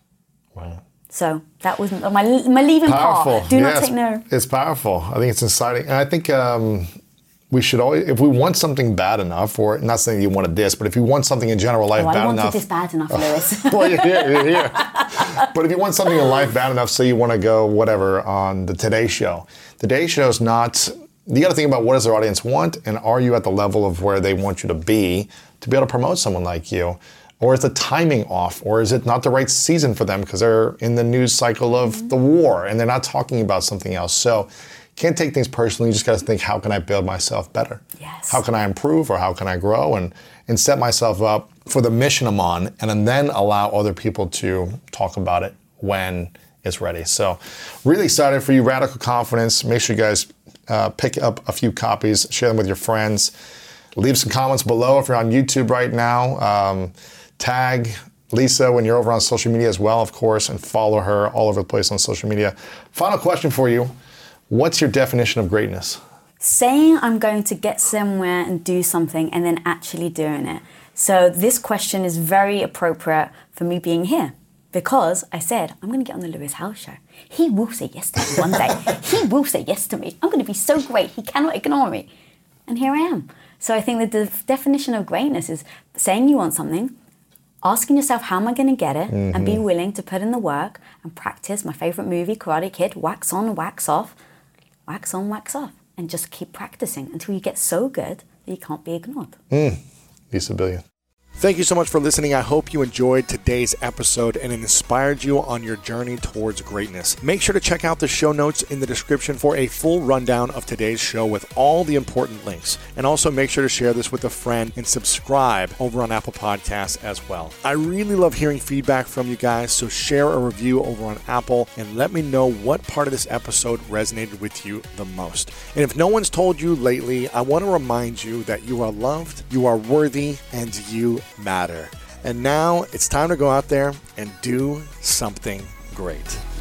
Wow. So that was my, my leaving Powerful. part. Do not Yes, take no. It's powerful. I think it's exciting. And I think um, we should always, if we want something bad enough, or not saying you want to diss, but if you want something in general life Oh, bad I wanted enough. this bad enough, Lewis. Well, you're here, you're here. But if you want something in life bad enough, say you want to go whatever on the Today Show. The Today Show is not, you got to think about what does their audience want, and are you at the level of where they want you to be to be able to promote someone like you? Or is the timing off? Or is it not the right season for them because they're in the news cycle of mm-hmm. the war and they're not talking about something else? So can't take things personally. You just got to think, how can I build myself better? Yes. How can I improve, or how can I grow and, and set myself up for the mission I'm on, and then allow other people to talk about it when it's ready. So really excited for you. Radical Confidence. Make sure you guys uh, pick up a few copies, share them with your friends. Leave some comments below if you're on YouTube right now. Um, tag Lisa when you're over on social media as well, of course, and follow her all over the place on social media. Final question for you. What's your definition of greatness? Saying I'm going to get somewhere and do something and then actually doing it. So this question is very appropriate for me being here, because I said, I'm going to get on the Lewis Howes show. He will say yes to me one day. He will say yes to me. I'm going to be so great. He cannot ignore me. And here I am. So I think that the definition of greatness is saying you want something, asking yourself, how am I going to get it? Mm-hmm. And be willing to put in the work and practice. My favorite movie, Karate Kid, wax on, wax off, wax on, wax off. And just keep practicing until you get so good that you can't be ignored. Mm. Lisa Billion. Thank you so much for listening. I hope you enjoyed today's episode and it inspired you on your journey towards greatness. Make sure to check out the show notes in the description for a full rundown of today's show with all the important links. And also make sure to share this with a friend and subscribe over on Apple Podcasts as well. I really love hearing feedback from you guys, so share a review over on Apple and let me know what part of this episode resonated with you the most. And if no one's told you lately, I want to remind you that you are loved, you are worthy, and you matter. And now it's time to go out there and do something great.